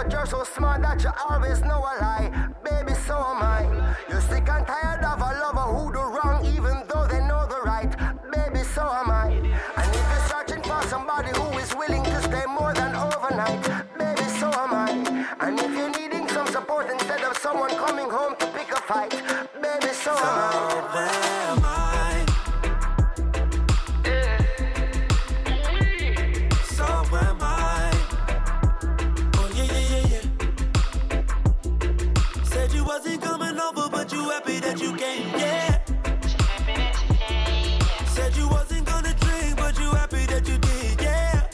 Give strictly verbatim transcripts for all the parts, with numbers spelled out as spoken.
but you're so smart that you always know a lie. Baby, so am I. You're sick and tired of a lover who do wrong even though they know the right. Baby, so am I. And if you're searching for somebody who is willing to stay more than overnight, baby, so am I. And if you're needing some support instead of someone coming home to pick a fight, baby, so am I. So am I. Wasn't coming over, but you happy that you came, yeah. Said you wasn't gonna drink, but you happy that you did, yeah.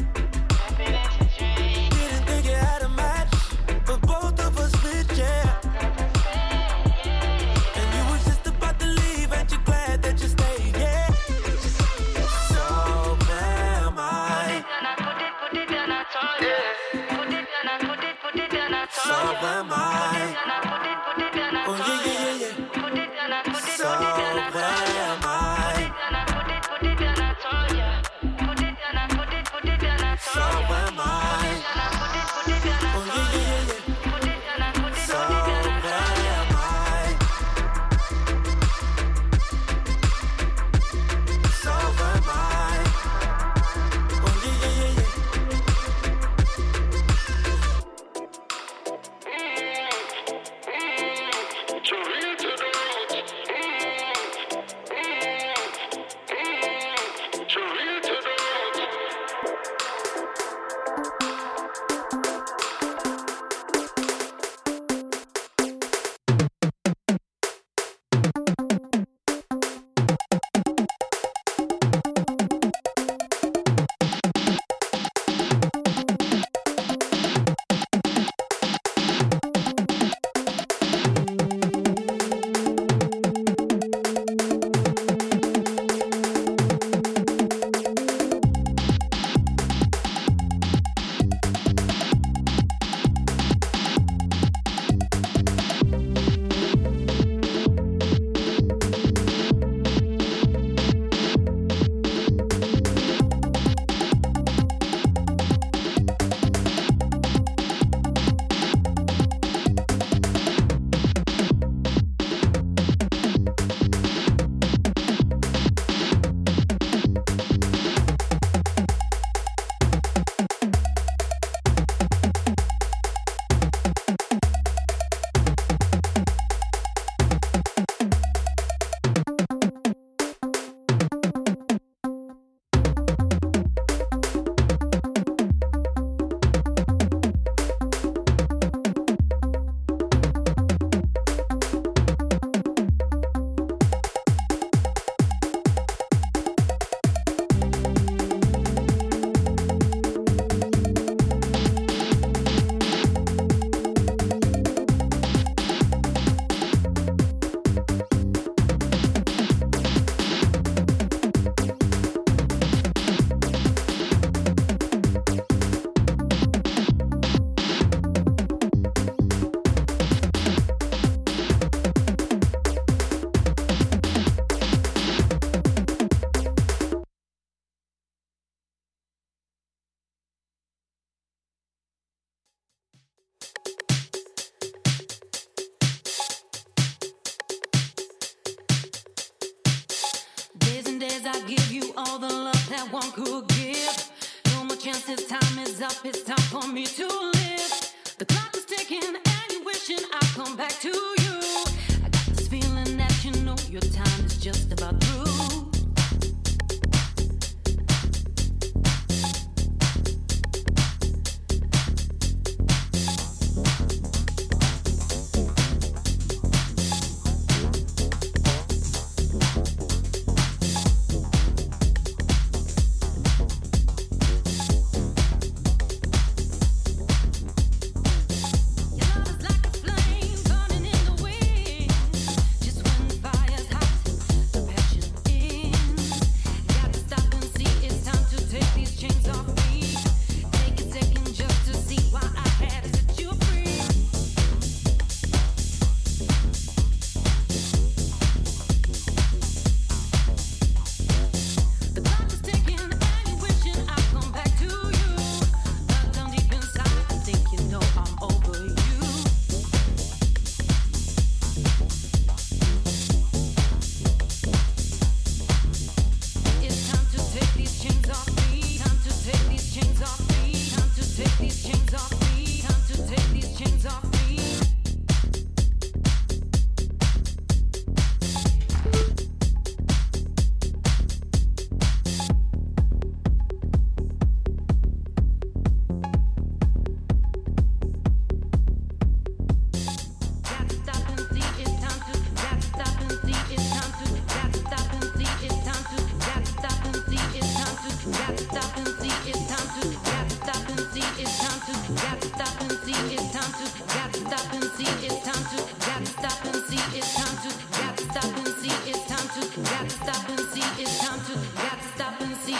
Didn't think you had a match, but both of us fit, yeah. And you was just about to leave, and you're glad that you stayed, yeah. So am I. Put it, put it down, I told you. Put it down, put it, put it down, I told you. So am I. Oh yeah, yeah, yeah, yeah. Put it down, put it, so put it down, am I? Put it, put it down, I told ya. Put it down, put it, put it down, I told ya. So am I? Put it, put it down, oh yeah, yeah, yeah, yeah. Put it down, put it, so put it down, am I? So am I? Oh yeah, yeah, yeah, yeah. give you all the love that one could give. No more chances, time is up, it's time for me to live. The clock is ticking and you're wishing I'd come back to you. I got this feeling that you know your time is just about through. Just when the fire's hot, the passion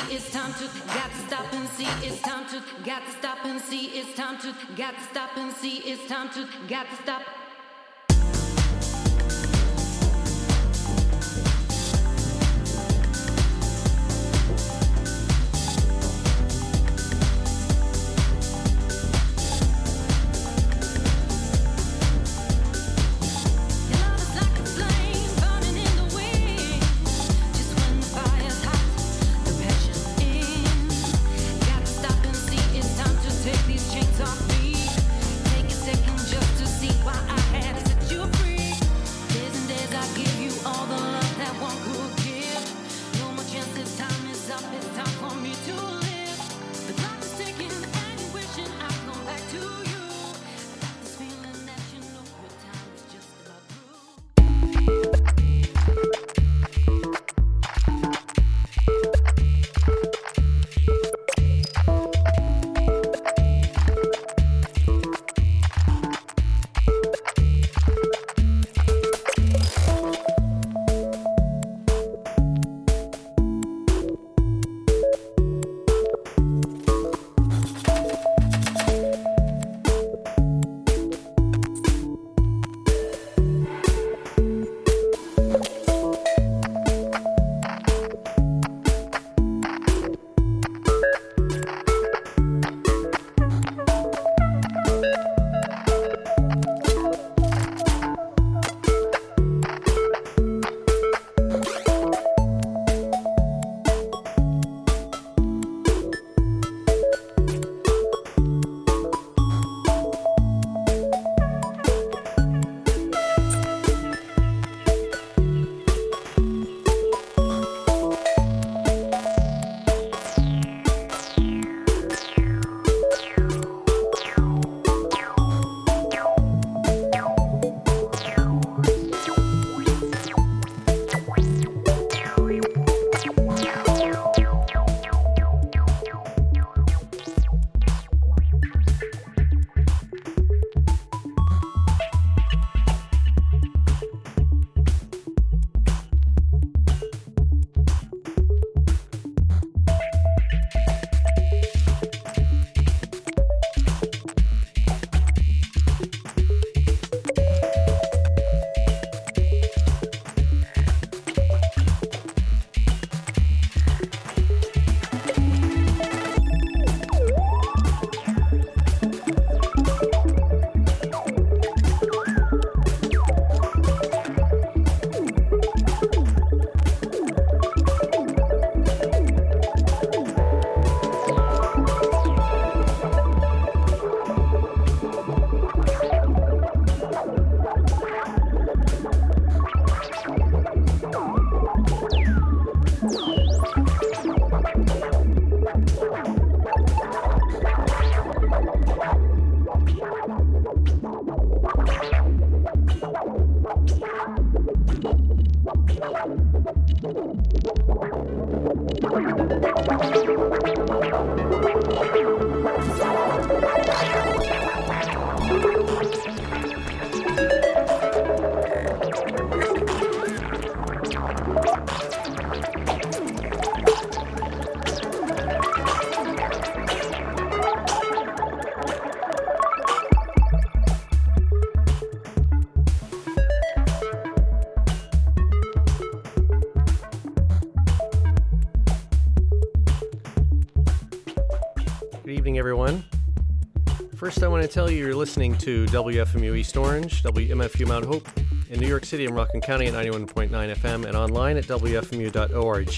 it's time to, got to stop and see, it's time to, got to stop and see, it's time to, got to stop and see, it's time to, got to stop. Everyone. First, I want to tell you you're listening to W F M U East Orange, W M F U Mount Hope, in New York City and Rockland County at ninety-one point nine F M and online at W F M U dot org.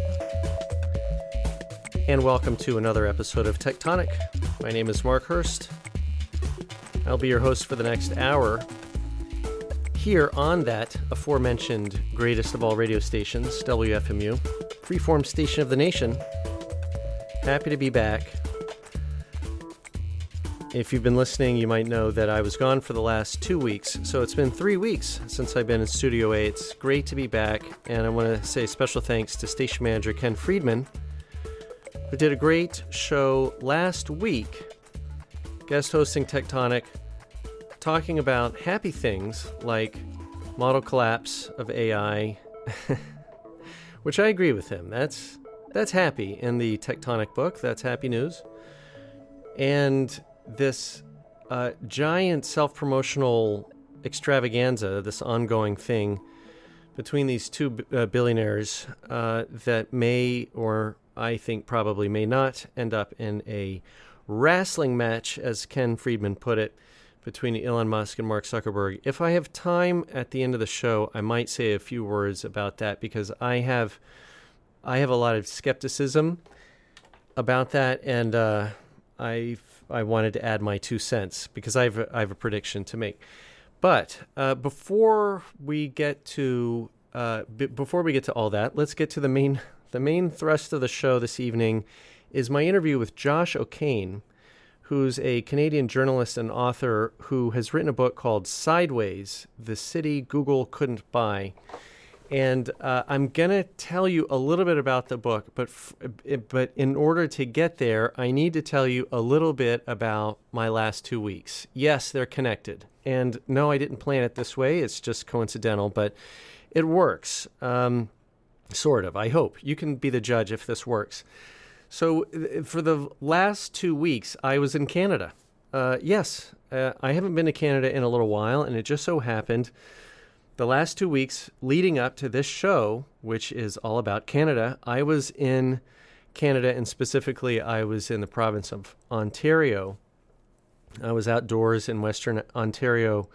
And welcome to another episode of Tectonic. My name is Mark Hurst. I'll be your host for the next hour here on that aforementioned greatest of all radio stations, W F M U, freeform station of the nation. Happy to be back. If you've been listening, you might know that I was gone for the last two weeks. So it's been three weeks since I've been in Studio A. It's great to be back. And I want to say special thanks to station manager Ken Friedman, who did a great show last week, guest hosting Tectonic, talking about happy things like model collapse of A I, which I agree with him. That's That's happy in the Tectonic book. That's happy news. And this uh, giant self-promotional extravaganza, this ongoing thing between these two uh, billionaires uh, that may, or I think probably may not, end up in a wrestling match, as Ken Friedman put it, between Elon Musk and Mark Zuckerberg. If I have time at the end of the show, I might say a few words about that, because I have I have a lot of skepticism about that, and uh, I I wanted to add my two cents because I have a, I have a prediction to make. But uh, before we get to uh, b- before we get to all that, let's get to the main the main thrust of the show this evening. Is my interview with Josh O'Kane, who's a Canadian journalist and author who has written a book called Sideways: The City Google Couldn't Buy. And uh, I'm going to tell you a little bit about the book, but f- but in order to get there, I need to tell you a little bit about my last two weeks. Yes, they're connected. And no, I didn't plan it this way. It's just coincidental, but it works. Um, sort of, I hope. You can be the judge if this works. So for the last two weeks, I was in Canada. Uh, yes, uh, I haven't been to Canada in a little while, and it just so happened the last two weeks leading up to this show, which is all about Canada, I was in Canada, and specifically I was in the province of Ontario. I was outdoors in Western Ontario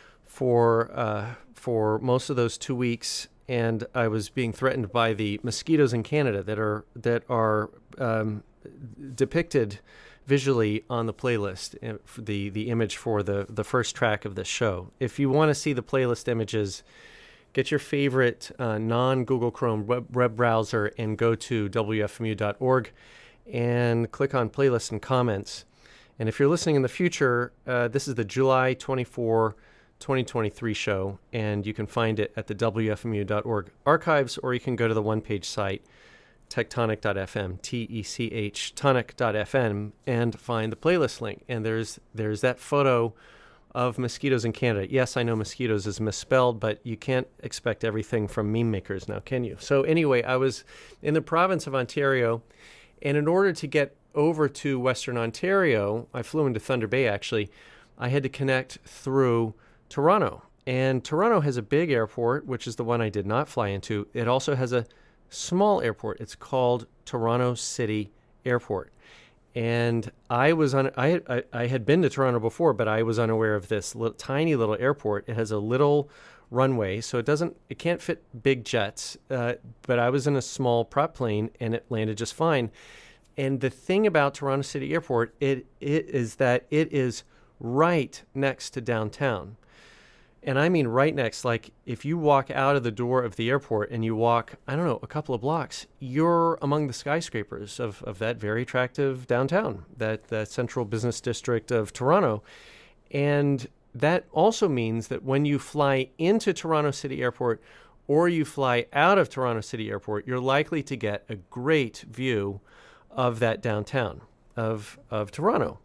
for uh, for most of those two weeks, and I was being threatened by the mosquitoes in Canada that are that are um, depicted visually on the playlist, the the image for the, the first track of this show. If you want to see the playlist images, get your favorite uh, non-Google Chrome web, web browser and go to W F M U dot org and click on playlists and comments. And if you're listening in the future, uh, this is the July twenty-fourth, twenty twenty-three show, and you can find it at the W F M U dot org archives, or you can go to the one-page site, tectonic dot f m, T E C H, tonic dot f m, and find the playlist link. And there's there's that photo of mosquitoes in Canada. Yes, I know mosquitoes is misspelled, but you can't expect everything from meme makers now, can you? So anyway, I was in the province of Ontario, and in order to get over to Western Ontario, I flew into Thunder Bay, actually. I had to connect through Toronto. And Toronto has a big airport, which is the one I did not fly into. It also has a small airport. It's called Toronto City Airport. And I was on I, I I had been to Toronto before, but I was unaware of this little, tiny little airport. It has a little runway, so it doesn't it can't fit big jets. Uh, but I was in a small prop plane, and it landed just fine. And the thing about Toronto City Airport, it it is that it is right next to downtown. And I mean right next, like if you walk out of the door of the airport and you walk, I don't know, a couple of blocks, you're among the skyscrapers of, of that very attractive downtown, that, that central business district of Toronto. And that also means that when you fly into Toronto City Airport or you fly out of Toronto City Airport, you're likely to get a great view of that downtown of of Toronto.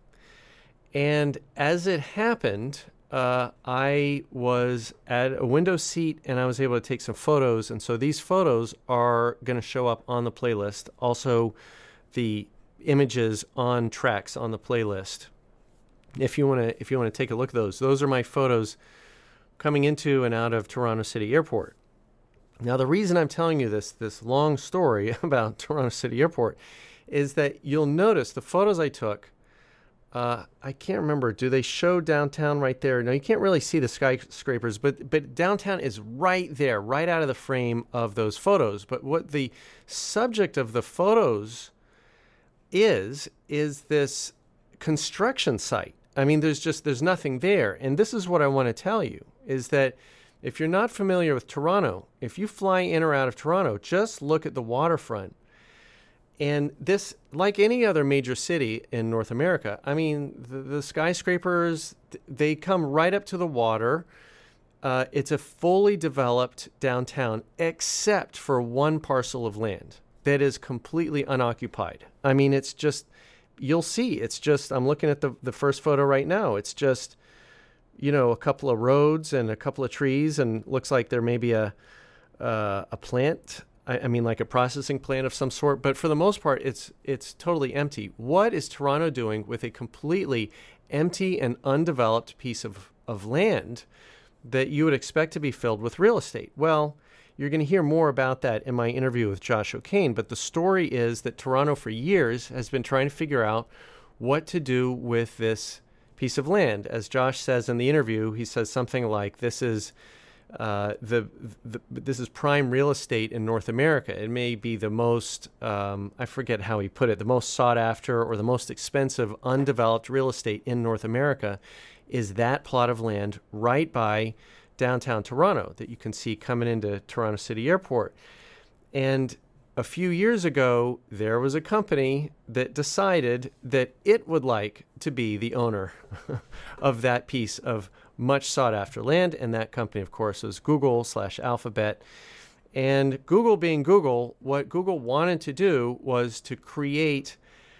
And as it happened, Uh, I was at a window seat, and I was able to take some photos. And so these photos are going to show up on the playlist. Also, the images on tracks on the playlist. If you want to, if you want to take a look at those, those are my photos coming into and out of Toronto City Airport. Now, the reason I'm telling you this this long story about Toronto City Airport is that you'll notice the photos I took. Uh, I can't remember. Do they show downtown right there? No, you can't really see the skyscrapers, but but downtown is right there, right out of the frame of those photos. But what the subject of the photos is, is this construction site. I mean, there's just, there's nothing there. And this is what I want to tell you, is that if you're not familiar with Toronto, if you fly in or out of Toronto, just look at the waterfront. And this, like any other major city in North America, I mean, the, the skyscrapers, they come right up to the water. Uh, it's a fully developed downtown, except for one parcel of land that is completely unoccupied. I mean, it's just, you'll see, it's just, I'm looking at the, the first photo right now. It's just, you know, a couple of roads and a couple of trees, and looks like there may be a, uh, a plant I, I mean, like a processing plant of some sort, but for the most part, it's it's totally empty. What is Toronto doing with a completely empty and undeveloped piece of, of land that you would expect to be filled with real estate? Well, you're going to hear more about that in my interview with Josh O'Kane, but the story is that Toronto for years has been trying to figure out what to do with this piece of land. As Josh says in the interview, he says something like, this is uh, the, the this is prime real estate in North America. It may be the most, um, I forget how he put it, the most sought after or the most expensive undeveloped real estate in North America is that plot of land right by downtown Toronto that you can see coming into Toronto City Airport. And a few years ago, there was a company that decided that it would like to be the owner of that piece of much sought after land. And that company, of course, was Google slash Alphabet. And Google being Google, what Google wanted to do was to create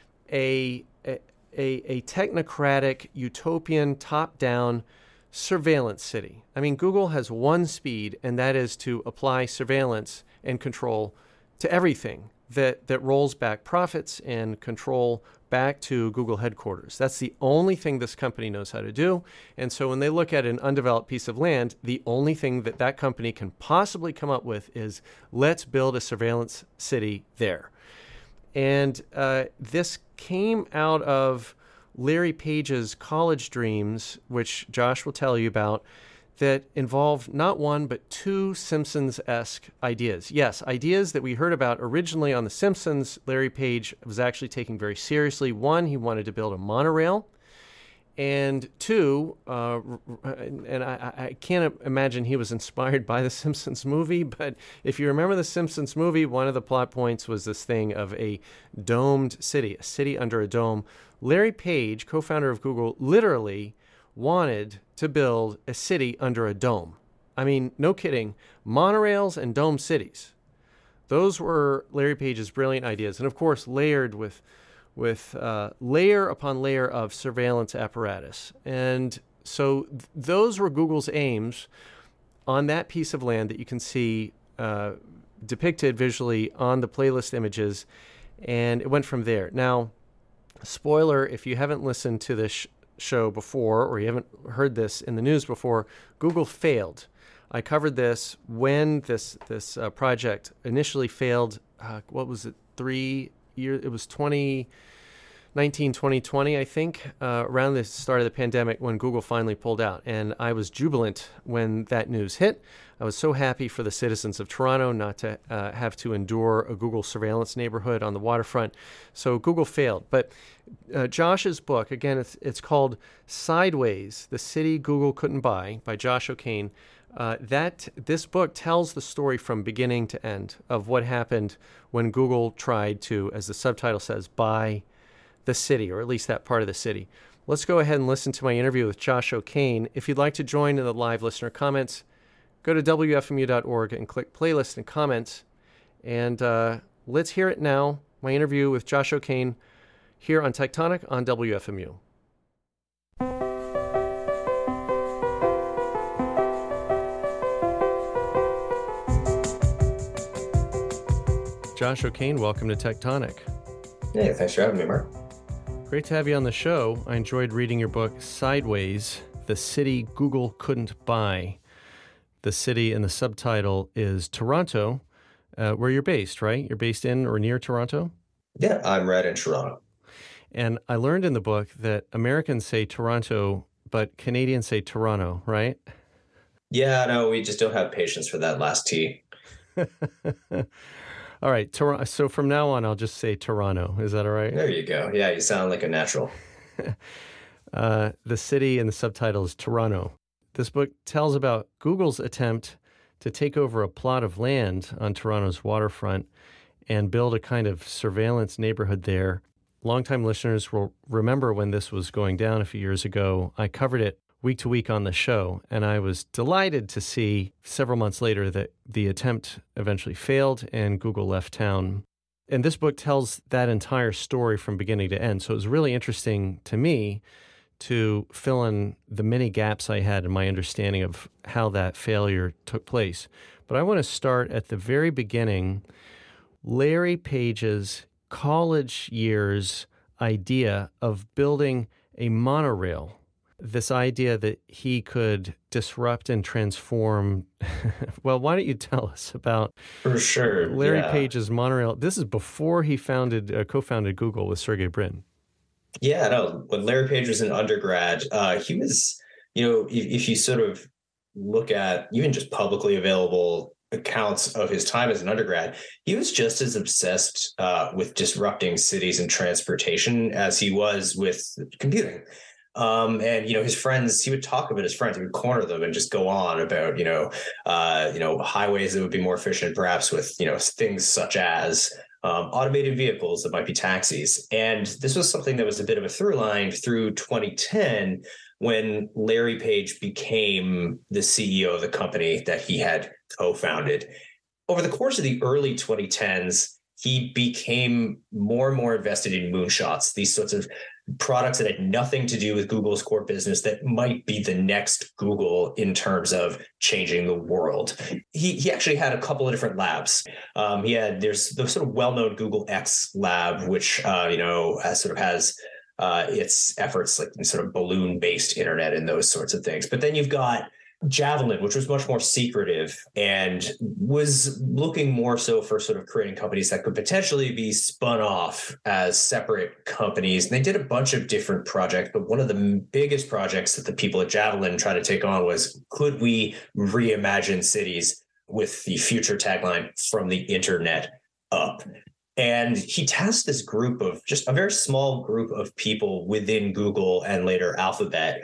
a, a, a technocratic, utopian, top-down surveillance city. I mean, Google has one speed, and that is to apply surveillance and control to everything that, that rolls back profits and control back to Google headquarters. That's the only thing this company knows how to do. And so when they look at an undeveloped piece of land, the only thing that that company can possibly come up with is, let's build a surveillance city there. And uh, this came out of Larry Page's college dreams, which Josh will tell you about, that involved not one, but two Simpsons-esque ideas. Yes, ideas that we heard about originally on The Simpsons, Larry Page was actually taking very seriously. One, he wanted to build a monorail. And two, uh, and I, I can't imagine he was inspired by The Simpsons movie, but if you remember The Simpsons movie, one of the plot points was this thing of a domed city, a city under a dome. Larry Page, co-founder of Google, literally wanted to build a city under a dome. I mean, no kidding. Monorails and dome cities. Those were Larry Page's brilliant ideas. And of course, layered with with uh, layer upon layer of surveillance apparatus. And so th- those were Google's aims on that piece of land that you can see uh, depicted visually on the playlist images. And it went from there. Now, spoiler, if you haven't listened to this sh- show before, or you haven't heard this in the news before, Google failed. I covered this when this this uh, project initially failed. Uh, what was it? Three years? It was twenty nineteen, twenty twenty, I think, uh, around the start of the pandemic when Google finally pulled out. And I was jubilant when that news hit. I was so happy for the citizens of Toronto not to uh, have to endure a Google surveillance neighborhood on the waterfront. So Google failed. But uh, Josh's book, again, it's, it's called Sideways, The City Google Couldn't Buy by Josh O'Kane. Uh, that this book tells the story from beginning to end of what happened when Google tried to, as the subtitle says, buy the city, or at least that part of the city. Let's go ahead and listen to my interview with Josh O'Kane. If you'd like to join in the live listener comments, go to W F M U dot org and click playlist and comments. And uh, let's hear it now, my interview with Josh O'Kane here on Tectonic on W F M U. Josh O'Kane, welcome to Tectonic. Hey, thanks for having me, Mark. Great to have you on the show. I enjoyed reading your book, Sideways, The City Google Couldn't Buy. The city in the subtitle is Toronto, uh, where you're based, right? You're based in or near Toronto? Yeah, I'm right in Toronto. And I learned in the book that Americans say Toronto, but Canadians say Toronto, right? Yeah, no, we just don't have patience for that last T. All right. Tor- so from now on, I'll just say Toronto. Is that all right? There you go. Yeah, you sound like a natural. uh, the city in the subtitle is Toronto. This book tells about Google's attempt to take over a plot of land on Toronto's waterfront and build a kind of surveillance neighborhood there. Longtime listeners will remember when this was going down a few years ago. I covered it week to week on the show, and I was delighted to see several months later that the attempt eventually failed and Google left town. And this book tells that entire story from beginning to end. So it was really interesting to me to fill in the many gaps I had in my understanding of how that failure took place. But I want to start at the very beginning. Larry Page's college years idea of building a monorail. This idea that he could disrupt and transform. Well, why don't you tell us about For sure. Larry yeah. Page's monorail? This is before he founded, uh, co-founded Google with Sergey Brin. Yeah, no, when Larry Page was an undergrad, uh, he was, you know, if, if you sort of look at even just publicly available accounts of his time as an undergrad, he was just as obsessed uh, with disrupting cities and transportation as he was with computing. Um, and, you know, his friends, he would talk about his friends, he would corner them and just go on about, you know, uh, you know, highways that would be more efficient, perhaps with, you know, things such as um, automated vehicles that might be taxis. And this was something that was a bit of a through line through twenty ten when Larry Page became the C E O of the company that he had co-founded. Over the course of the early twenty tens, he became more and more invested in moonshots, these sorts of products that had nothing to do with Google's core business that might be the next Google in terms of changing the world. He he actually had a couple of different labs. Um, he had, there's the sort of well-known Google X lab, which, uh, you know, has, sort of has uh, its efforts like in sort of balloon-based internet and those sorts of things. But then you've got Javelin, which was much more secretive and was looking more so for sort of creating companies that could potentially be spun off as separate companies. And they did a bunch of different projects, but one of the biggest projects that the people at Javelin tried to take on was, could we reimagine cities with the future tagline, from the internet up? And he tasked this group of just a very small group of people within Google and later Alphabet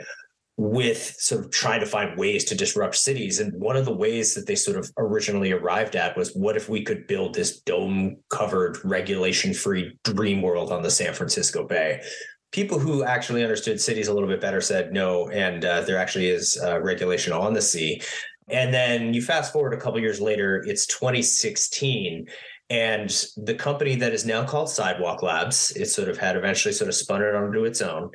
with sort of trying to find ways to disrupt cities. And one of the ways that they sort of originally arrived at was, what if we could build this dome-covered, regulation-free dream world on the San Francisco Bay? People who actually understood cities a little bit better said no, and uh, there actually is uh, regulation on the sea. And then you fast forward a couple years later, it's twenty sixteen, and the company that is now called Sidewalk Labs, it sort of had eventually sort of spun it onto its own.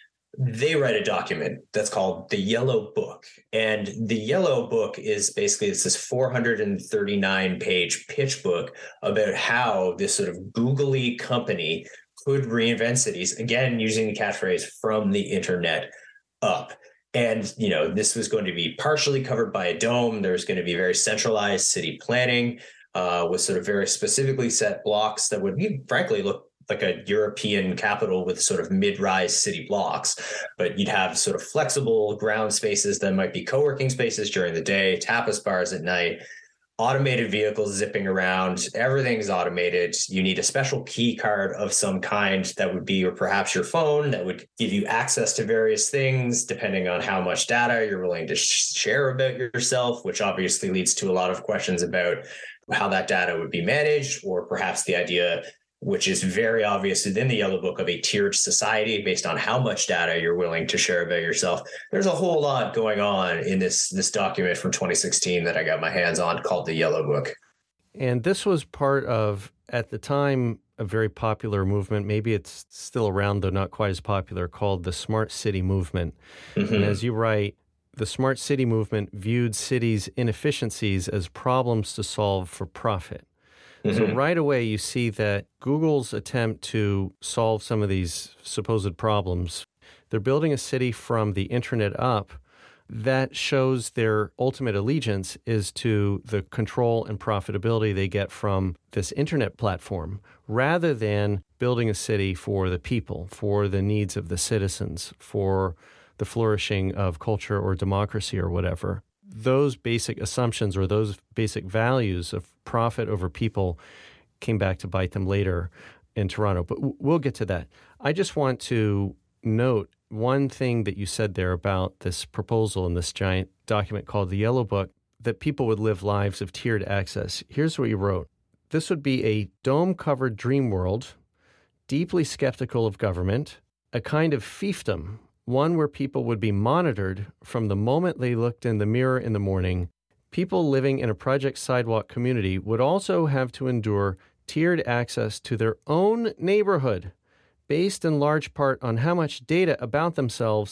They write a document that's called the Yellow Book. And the Yellow Book is basically, it's this four hundred thirty-nine page pitch book about how this sort of googly company could reinvent cities, again, using the catchphrase, from the internet up. And, you know, this was going to be partially covered by a dome. There's going to be very centralized city planning uh, with sort of very specifically set blocks that would, frankly, look like a European capital with sort of mid-rise city blocks, but you'd have sort of flexible ground spaces that might be co-working spaces during the day, tapas bars at night, automated vehicles zipping around. Everything's automated. You need a special key card of some kind that would be, or perhaps your phone, that would give you access to various things depending on how much data you're willing to sh- share about yourself, which obviously leads to a lot of questions about how that data would be managed, or perhaps the idea, which is very obvious within the Yellow Book, of a tiered society based on how much data you're willing to share about yourself. There's a whole lot going on in this, this document from twenty sixteen that I got my hands on called the Yellow Book. And this was part of, at the time, a very popular movement. Maybe it's still around, though not quite as popular, called the Smart City Movement. Mm-hmm. And as you write, the Smart City Movement viewed cities' inefficiencies as problems to solve for profit. Mm-hmm. So right away, you see that Google's attempt to solve some of these supposed problems, they're building a city from the internet up. That shows their ultimate allegiance is to the control and profitability they get from this internet platform, rather than building a city for the people, for the needs of the citizens, for the flourishing of culture or democracy or whatever. Those basic assumptions, or those basic values of profit over people, came back to bite them later in Toronto. But we'll get to that. I just want to note one thing that you said there about this proposal in this giant document called the Yellow Book, that people would live lives of tiered access. Here's what you wrote. This would be a dome-covered dream world, deeply skeptical of government, a kind of fiefdom, one where people would be monitored from the moment they looked in the mirror in the morning. People living in a Project Sidewalk community would also have to endure tiered access to their own neighborhood, based in large part on how much data about themselves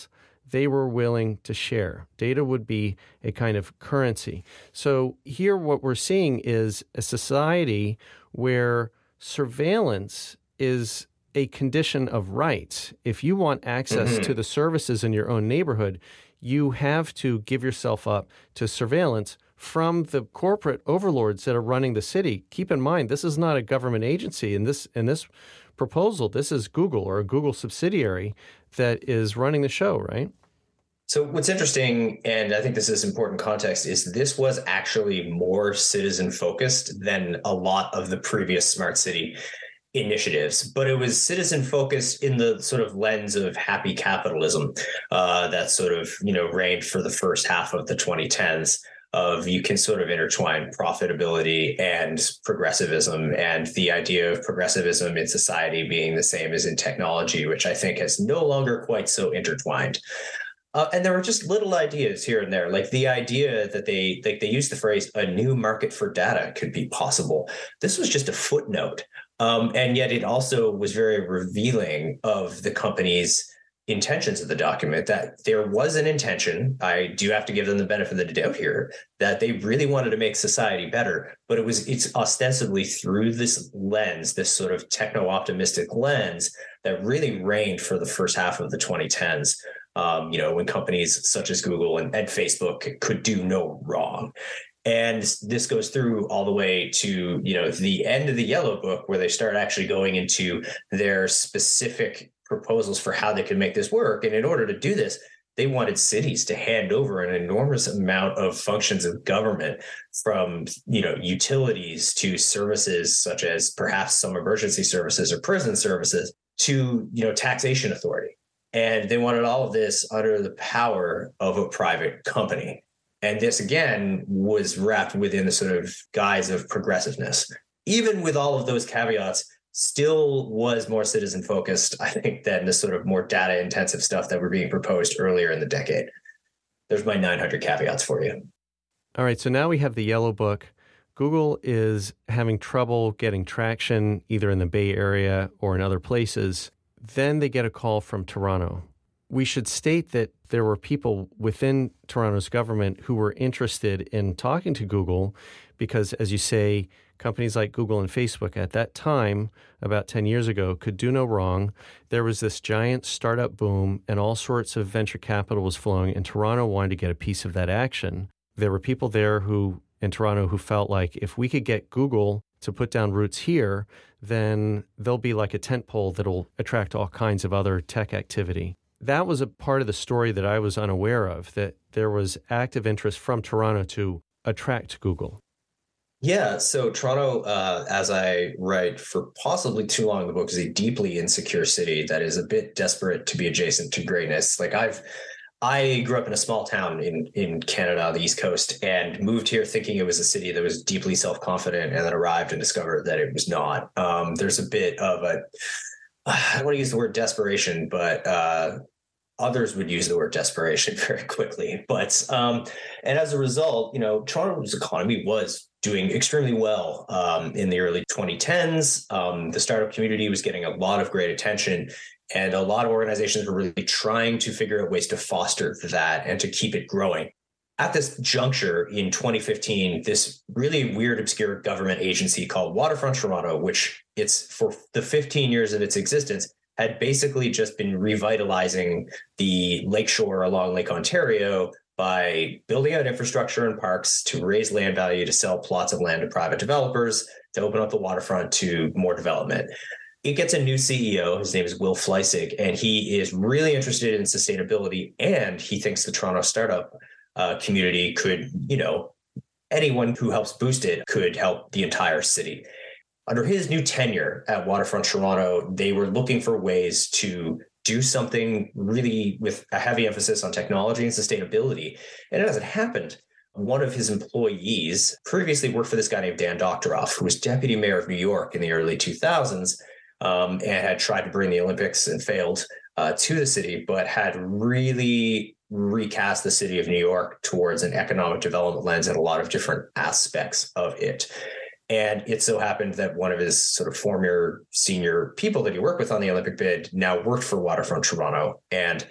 they were willing to share. Data would be a kind of currency. So here what we're seeing is a society where surveillance is a condition of rights. If you want access mm-hmm. to the services in your own neighborhood, you have to give yourself up to surveillance from the corporate overlords that are running the city. Keep in mind, this is not a government agency. In this in this proposal, this is Google or a Google subsidiary that is running the show, right? So what's interesting, and I think this is important context, is this was actually more citizen focused than a lot of the previous smart city initiatives, but it was citizen focused in the sort of lens of happy capitalism uh, that sort of, you know, reigned for the first half of the twenty tens. Of you can sort of intertwine profitability and progressivism, and the idea of progressivism in society being the same as in technology, which I think is no longer quite so intertwined. Uh, and there were just little ideas here and there, like the idea that they like they used the phrase "a new market for data" could be possible. This was just a footnote, um, and yet it also was very revealing of the company's intentions of the document, that there was an intention. I do have to give them the benefit of the doubt here that they really wanted to make society better, but it was it's ostensibly through this lens, this sort of techno-optimistic lens, that really reigned for the first half of the twenty tens. Um, you know, when companies such as Google and, and Facebook could do no wrong. And this goes through all the way to, you know, the end of the Yellow Book, where they start actually going into their specific proposals for how they could make this work. And in order to do this, they wanted cities to hand over an enormous amount of functions of government, from, you know, utilities to services such as perhaps some emergency services or prison services to, you know, taxation authority. And they wanted all of this under the power of a private company. And this, again, was wrapped within the sort of guise of progressiveness. Even with all of those caveats, still was more citizen focused, I think, than the sort of more data intensive stuff that were being proposed earlier in the decade. There's my nine hundred caveats for you. All right. So now we have the Yellow Book. Google is having trouble getting traction either in the Bay Area or in other places. Then they get a call from Toronto. We should state that there were people within Toronto's government who were interested in talking to Google because, as you say, companies like Google and Facebook at that time, about ten years ago, could do no wrong. There was this giant startup boom and all sorts of venture capital was flowing, and Toronto wanted to get a piece of that action. There were people there who, in Toronto, who felt like if we could get Google to put down roots here, then they'll be like a tentpole that'll attract all kinds of other tech activity. That was a part of the story that I was unaware of, that there was active interest from Toronto to attract Google. Yeah, so Toronto, uh, as I write for possibly too long in the book, is a deeply insecure city that is a bit desperate to be adjacent to greatness. Like I've, I grew up in a small town in, in Canada on the East Coast and moved here thinking it was a city that was deeply self-confident, and then arrived and discovered that it was not. Um, there's a bit of a, I don't want to use the word desperation, but uh, others would use the word desperation very quickly. But, um, and as a result, you know, Toronto's economy was doing extremely well um, in the early twenty tens. Um, the startup community was getting a lot of great attention, and a lot of organizations were really trying to figure out ways to foster that and to keep it growing. At this juncture in twenty fifteen, this really weird, obscure government agency called Waterfront Toronto, which it's for the fifteen years of its existence, had basically just been revitalizing the lakeshore along Lake Ontario by building out infrastructure and parks to raise land value, to sell plots of land to private developers, to open up the waterfront to more development. It gets a new C E O. His name is Will Fleissig, and he is really interested in sustainability, and he thinks the Toronto startup uh, community could, you know, anyone who helps boost it could help the entire city. Under his new tenure at Waterfront Toronto, they were looking for ways to do something really with a heavy emphasis on technology and sustainability. And as it happened, one of his employees previously worked for this guy named Dan Doctoroff, who was deputy mayor of New York in the early two thousands, um, and had tried to bring the Olympics and failed uh, to the city, but had really recast the city of New York towards an economic development lens and a lot of different aspects of it. And it so happened that one of his sort of former senior people that he worked with on the Olympic bid now worked for Waterfront Toronto. And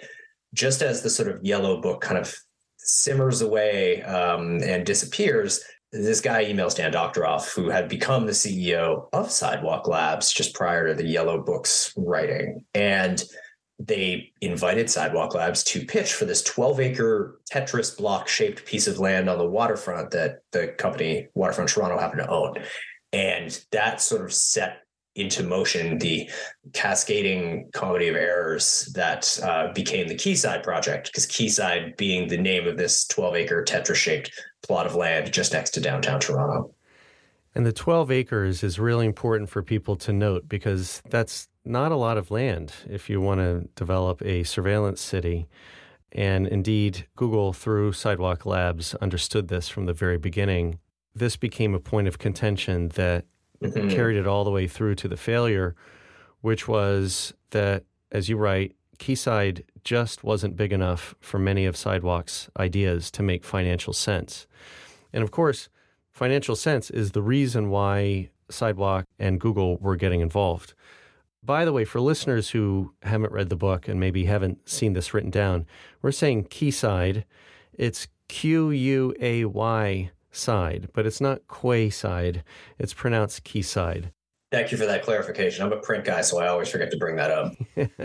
just as the sort of yellow book kind of simmers away um, and disappears, this guy emails Dan Doctoroff, who had become the C E O of Sidewalk Labs just prior to the yellow book's writing. And they invited Sidewalk Labs to pitch for this twelve acre Tetris block shaped piece of land on the waterfront that the company Waterfront Toronto happened to own. And that sort of set into motion the cascading comedy of errors that uh, became the Quayside project, because Quayside being the name of this twelve acre Tetris shaped plot of land just next to downtown Toronto. And the twelve acres is really important for people to note, because that's not a lot of land if you want to develop a surveillance city. And indeed, Google, through Sidewalk Labs, understood this from the very beginning. This became a point of contention that mm-hmm. carried it all the way through to the failure, which was that, as you write, Quayside just wasn't big enough for many of Sidewalk's ideas to make financial sense. And of course, financial sense is the reason why Sidewalk and Google were getting involved. By the way, for listeners who haven't read the book and maybe haven't seen this written down, we're saying Quayside. It's Q U A Y side, but it's not Quayside. It's pronounced Quayside. Thank you for that clarification. I'm a print guy, so I always forget to bring that up.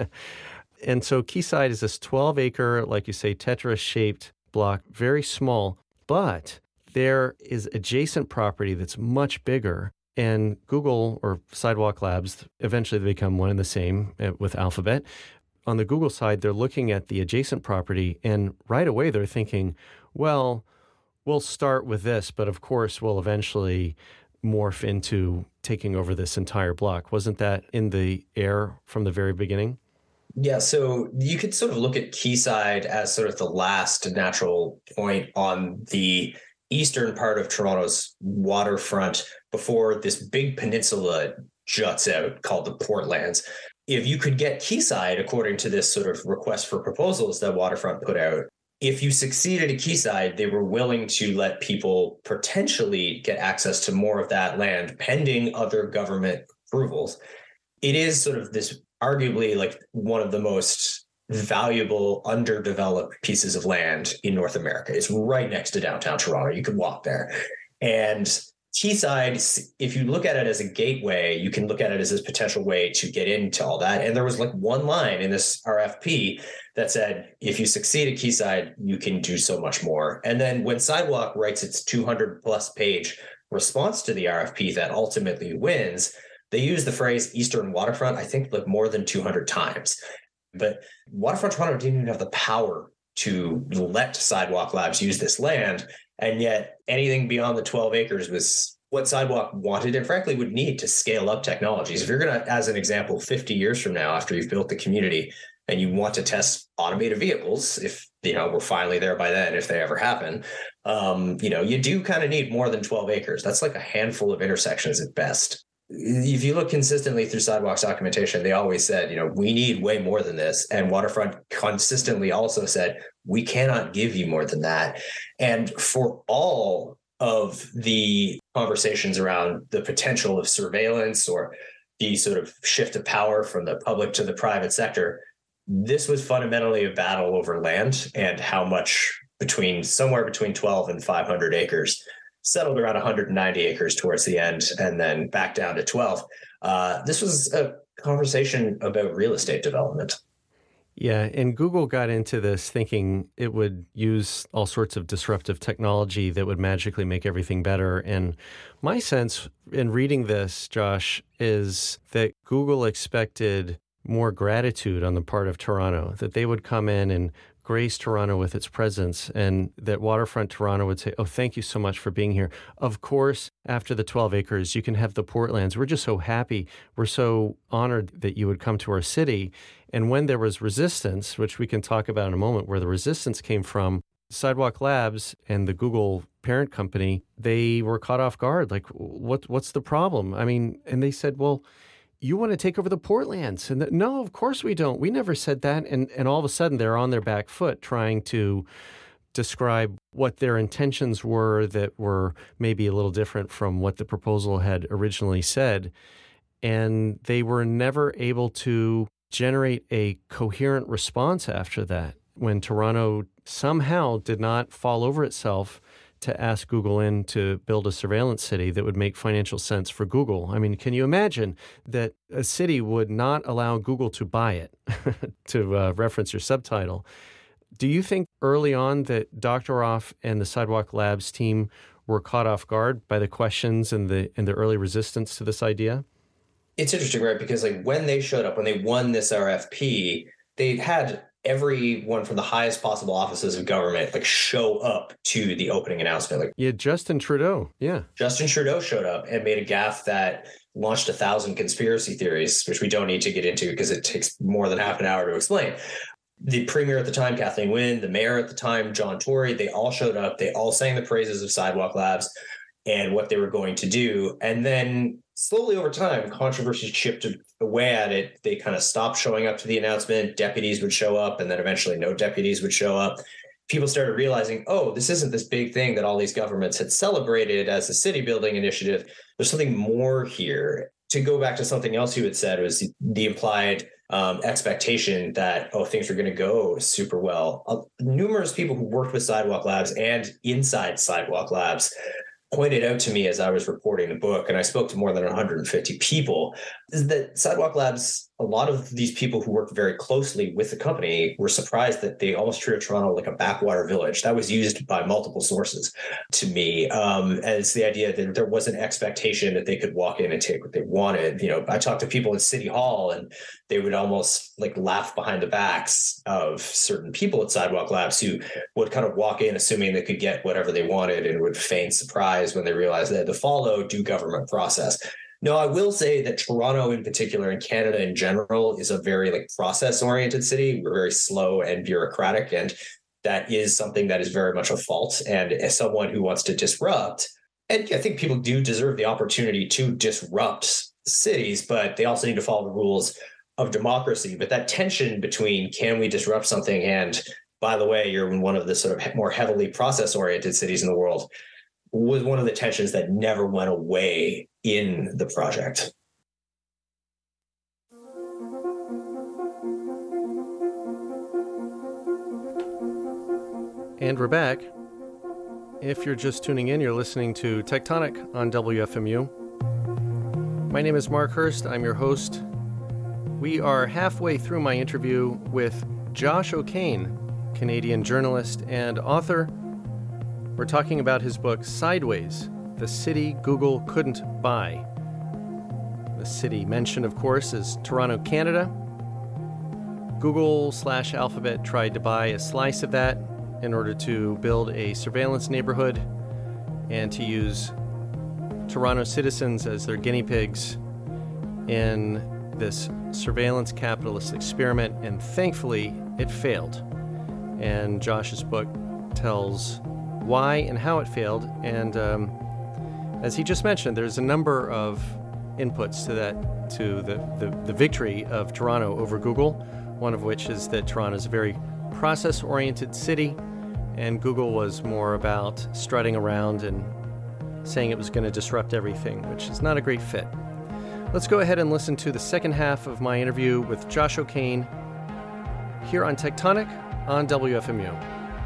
And so Quayside is this twelve acre, like you say, Tetris-shaped block, very small, but there is adjacent property that's much bigger. And Google, or Sidewalk Labs, eventually they become one and the same with Alphabet. On the Google side, they're looking at the adjacent property, and right away they're thinking, well, we'll start with this, but of course we'll eventually morph into taking over this entire block. Wasn't that in the air from the very beginning? Yeah, so you could sort of look at Quayside as sort of the last natural point on the eastern part of Toronto's waterfront before this big peninsula juts out called the Portlands. If you could get Quayside, according to this sort of request for proposals that Waterfront put out, if you succeeded at Quayside, they were willing to let people potentially get access to more of that land pending other government approvals. It is sort of this arguably like one of the most valuable underdeveloped pieces of land in North America. It's right next to downtown Toronto. You could walk there. And Quayside, if you look at it as a gateway, you can look at it as this potential way to get into all that. And there was like one line in this R F P that said, if you succeed at Quayside, you can do so much more. And then when Sidewalk writes its two hundred plus page response to the R F P that ultimately wins, they use the phrase Eastern Waterfront, I think like more than two hundred times. But Waterfront Toronto didn't even have the power to let Sidewalk Labs use this land. And yet anything beyond the twelve acres was what Sidewalk wanted and frankly would need to scale up technologies. If you're going to, as an example, fifty years from now, after you've built the community and you want to test automated vehicles, if, you know, we're finally there by then, if they ever happen, um, you know, you do kind of need more than twelve acres. That's like a handful of intersections at best. If you look consistently through Sidewalk's documentation, they always said, you know, we need way more than this. And Waterfront consistently also said, we cannot give you more than that. And for all of the conversations around the potential of surveillance or the sort of shift of power from the public to the private sector, this was fundamentally a battle over land and how much between somewhere between twelve and five hundred acres. Settled around one hundred ninety acres towards the end and then back down to twelve. Uh, this was a conversation about real estate development. Yeah, and Google got into this thinking it would use all sorts of disruptive technology that would magically make everything better. And my sense in reading this, Josh, is that Google expected more gratitude on the part of Toronto, that they would come in and grace Toronto with its presence, and that Waterfront Toronto would say, oh, thank you so much for being here. Of course, after the twelve acres, you can have the Portlands. We're just so happy. We're so honored that you would come to our city. And when there was resistance, which we can talk about in a moment, where the resistance came from, Sidewalk Labs and the Google parent company, they were caught off guard. Like, what? what's the problem? I mean, and they said, well, you want to take over the Portlands. And the, no, of course we don't. We never said that. And and all of a sudden they're on their back foot trying to describe what their intentions were that were maybe a little different from what the proposal had originally said. And they were never able to generate a coherent response after that. when Toronto somehow did not fall over itself to ask Google in to build a surveillance city that would make financial sense for Google. I mean, can you imagine that a city would not allow Google to buy it, to uh, reference your subtitle? Do you think early on that Doctoroff and the Sidewalk Labs team were caught off guard by the questions and the and the early resistance to this idea? It's interesting, right? Because like when they showed up, when they won this R F P, they had everyone from the highest possible offices of government like show up to the opening announcement. Like yeah, Justin Trudeau. Yeah. Justin Trudeau showed up and made a gaffe that launched a thousand conspiracy theories, which we don't need to get into because it takes more than half an hour to explain. The premier at the time, Kathleen Wynne, the mayor at the time, John Tory, they all showed up. They all sang the praises of Sidewalk Labs and what they were going to do. And then slowly over time, controversy chipped away at it. They kind of stopped showing up to the announcement. Deputies would show up, and then eventually no deputies would show up. People started realizing, oh, this isn't this big thing that all these governments had celebrated as a city building initiative. There's something more here. To go back to something else you had said was the implied um, expectation that, oh, things are going to go super well. Uh, numerous people who worked with Sidewalk Labs and inside Sidewalk Labs pointed out to me as I was reporting the book, and I spoke to more than one hundred fifty people, is that Sidewalk Labs, a lot of these people who worked very closely with the company were surprised that they almost treated Toronto like a backwater village. That was used by multiple sources to me um, as the idea that there was an expectation that they could walk in and take what they wanted. You know, I talked to people in City Hall and they would almost like laugh behind the backs of certain people at Sidewalk Labs who would kind of walk in assuming they could get whatever they wanted and would feign surprise when they realized they had to follow due government process. No, I will say that Toronto in particular and Canada in general is a very like process-oriented city. We're very slow and bureaucratic, and that is something that is very much a fault. And as someone who wants to disrupt, and I think people do deserve the opportunity to disrupt cities, but they also need to follow the rules of democracy. But that tension between can we disrupt something and, by the way, you're in one of the sort of more heavily process-oriented cities in the world, was one of the tensions that never went away in the project. And we're back. If you're just tuning in, you're listening to Tectonic on W F M U. My name is Mark Hurst. I'm your host. We are halfway through my interview with Josh O'Kane, Canadian journalist and author. We're talking about his book, Sideways, The City Google Couldn't Buy. The city mentioned, of course, is Toronto, Canada. Google slash Alphabet tried to buy a slice of that in order to build a surveillance neighborhood and to use Toronto citizens as their guinea pigs in this surveillance capitalist experiment, and thankfully it failed. And Josh's book tells why and how it failed, and um, as he just mentioned, there's a number of inputs to that, to the, the, the victory of Toronto over Google, one of which is that Toronto is a very process-oriented city, and Google was more about strutting around and saying it was going to disrupt everything, which is not a great fit. Let's go ahead and listen to the second half of my interview with Josh O'Kane here on Tectonic on W F M U.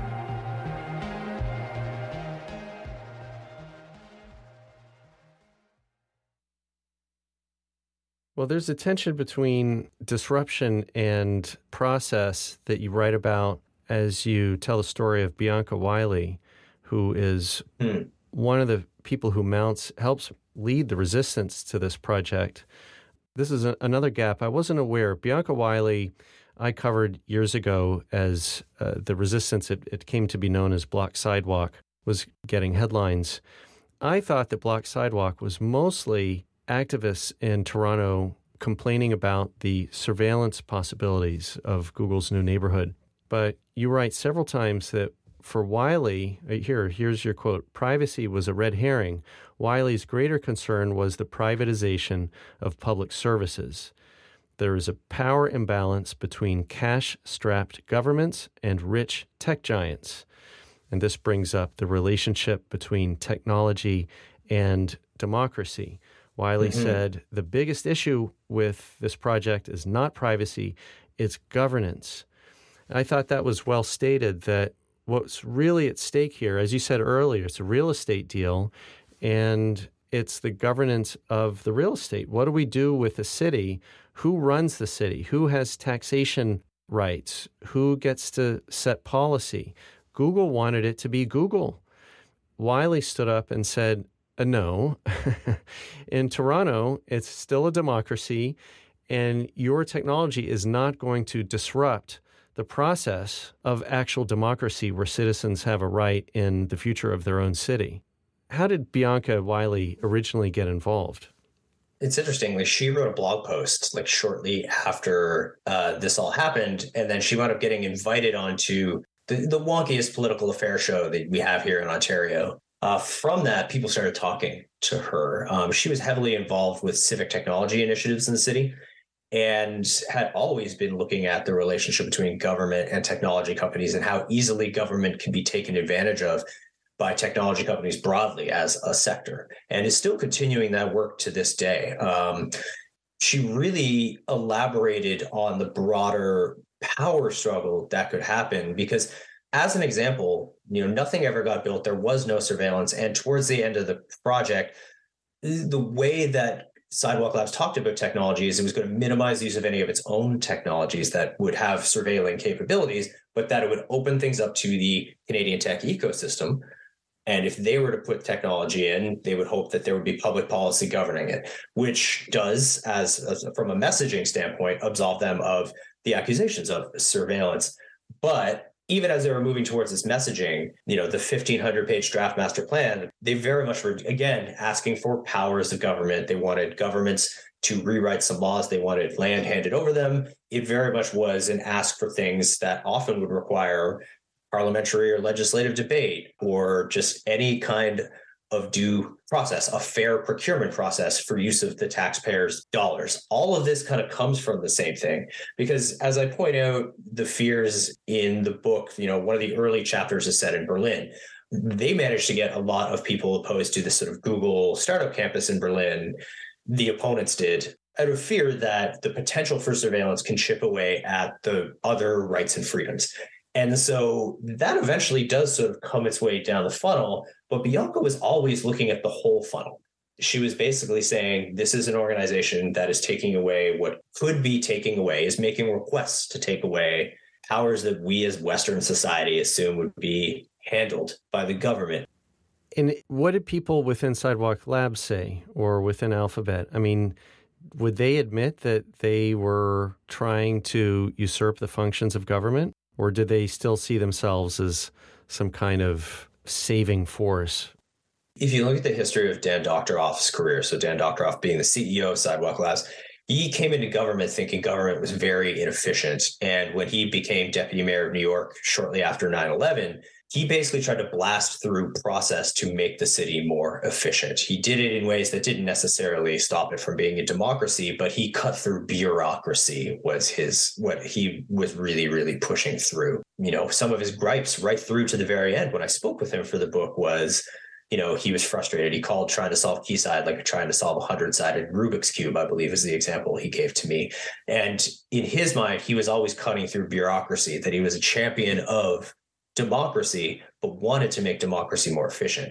Well, there's a tension between disruption and process that you write about as you tell the story of Bianca Wiley, who is mm. one of the people who mounts, helps lead the resistance to this project. This is a, another gap. I wasn't aware. Bianca Wiley, I covered years ago as uh, the resistance, it, it came to be known as Block Sidewalk, was getting headlines. I thought that Block Sidewalk was mostly activists in Toronto complaining about the surveillance possibilities of Google's new neighborhood. But you write several times that for Wiley, here, here's your quote, privacy was a red herring. Wiley's greater concern was the privatization of public services. There is a power imbalance between cash-strapped governments and rich tech giants. And this brings up the relationship between technology and democracy. Wiley mm-hmm. said, the biggest issue with this project is not privacy, it's governance. I thought that was well stated, that what's really at stake here, as you said earlier, it's a real estate deal, and it's the governance of the real estate. What do we do with the city? Who runs the city? Who has taxation rights? Who gets to set policy? Google wanted it to be Google. Wiley stood up and said, uh, no. In Toronto, it's still a democracy, and your technology is not going to disrupt the process of actual democracy where citizens have a right in the future of their own city. How did Bianca Wiley originally get involved? It's interesting. Like, she wrote a blog post like shortly after uh, this all happened, and then she wound up getting invited onto the, the wonkiest political affair show that we have here in Ontario. Uh, from that, people started talking to her. Um, she was heavily involved with civic technology initiatives in the city, and had always been looking at the relationship between government and technology companies and how easily government can be taken advantage of by technology companies broadly as a sector, and is still continuing that work to this day. Um, she really elaborated on the broader power struggle that could happen, because as an example, you know, nothing ever got built. There was no surveillance. And towards the end of the project, the way that Sidewalk Labs talked about technology is it was going to minimize the use of any of its own technologies that would have surveilling capabilities, but that it would open things up to the Canadian tech ecosystem. And if they were to put technology in, they would hope that there would be public policy governing it, which does, as, as from a messaging standpoint, absolve them of the accusations of surveillance. But even as they were moving towards this messaging, you know, the fifteen hundred page draft master plan, they very much were, again, asking for powers of government. They wanted governments to rewrite some laws. They wanted land handed over them. It very much was an ask for things that often would require parliamentary or legislative debate, or just any kind of due process, a fair procurement process for use of the taxpayers' dollars. All of this kind of comes from the same thing, because as I point out, the fears in the book, you know, one of the early chapters is set in Berlin. They managed to get a lot of people opposed to this sort of Google startup campus in Berlin. The opponents did, out of fear that the potential for surveillance can chip away at the other rights and freedoms. And so that eventually does sort of come its way down the funnel. But Bianca was always looking at the whole funnel. She was basically saying, this is an organization that is taking away what could be taking away, is making requests to take away powers that we as Western society assume would be handled by the government. And what did people within Sidewalk Labs say, or within Alphabet? I mean, would they admit that they were trying to usurp the functions of government? Or did they still see themselves as some kind of saving force? If you look at the history of Dan Doctoroff's career, so Dan Doctoroff being the C E O of Sidewalk Labs, he came into government thinking government was very inefficient. And when he became deputy mayor of New York shortly after nine eleven, he basically tried to blast through process to make the city more efficient. He did it in ways that didn't necessarily stop it from being a democracy, but he cut through bureaucracy was his, what he was really, really pushing through. You know, some of his gripes right through to the very end when I spoke with him for the book was, you know, he was frustrated. He called trying to solve Quayside like trying to solve a hundred-sided Rubik's Cube, I believe is the example he gave to me. And in his mind, he was always cutting through bureaucracy, that he was a champion of democracy, but wanted to make democracy more efficient.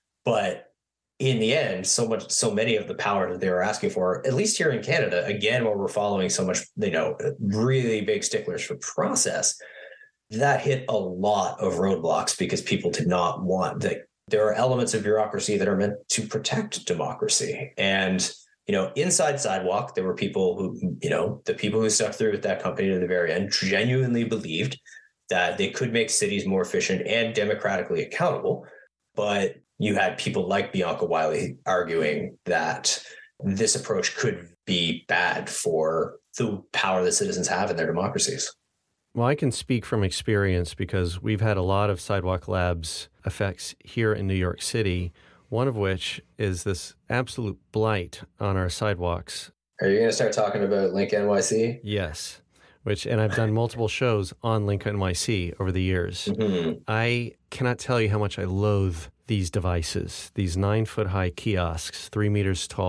But in the end, so much, so many of the power that they were asking for, at least here in Canada, again, where we're following so much, you know, really big sticklers for process, that hit a lot of roadblocks because people did not want that. There are elements of bureaucracy that are meant to protect democracy. And, you know, inside Sidewalk, there were people who, you know, the people who stuck through with that company to the very end genuinely believed that they could make cities more efficient and democratically accountable. But you had people like Bianca Wiley arguing that this approach could be bad for the power that citizens have in their democracies. Well, I can speak from experience because we've had a lot of Sidewalk Labs effects here in New York City, one of which is this absolute blight on our sidewalks. Are you going to start talking about Link N Y C? Yes. Which, and I've done multiple shows on Link N Y C over the years. Mm-hmm. I cannot tell you how much I loathe these devices, these nine foot high kiosks, three meters tall.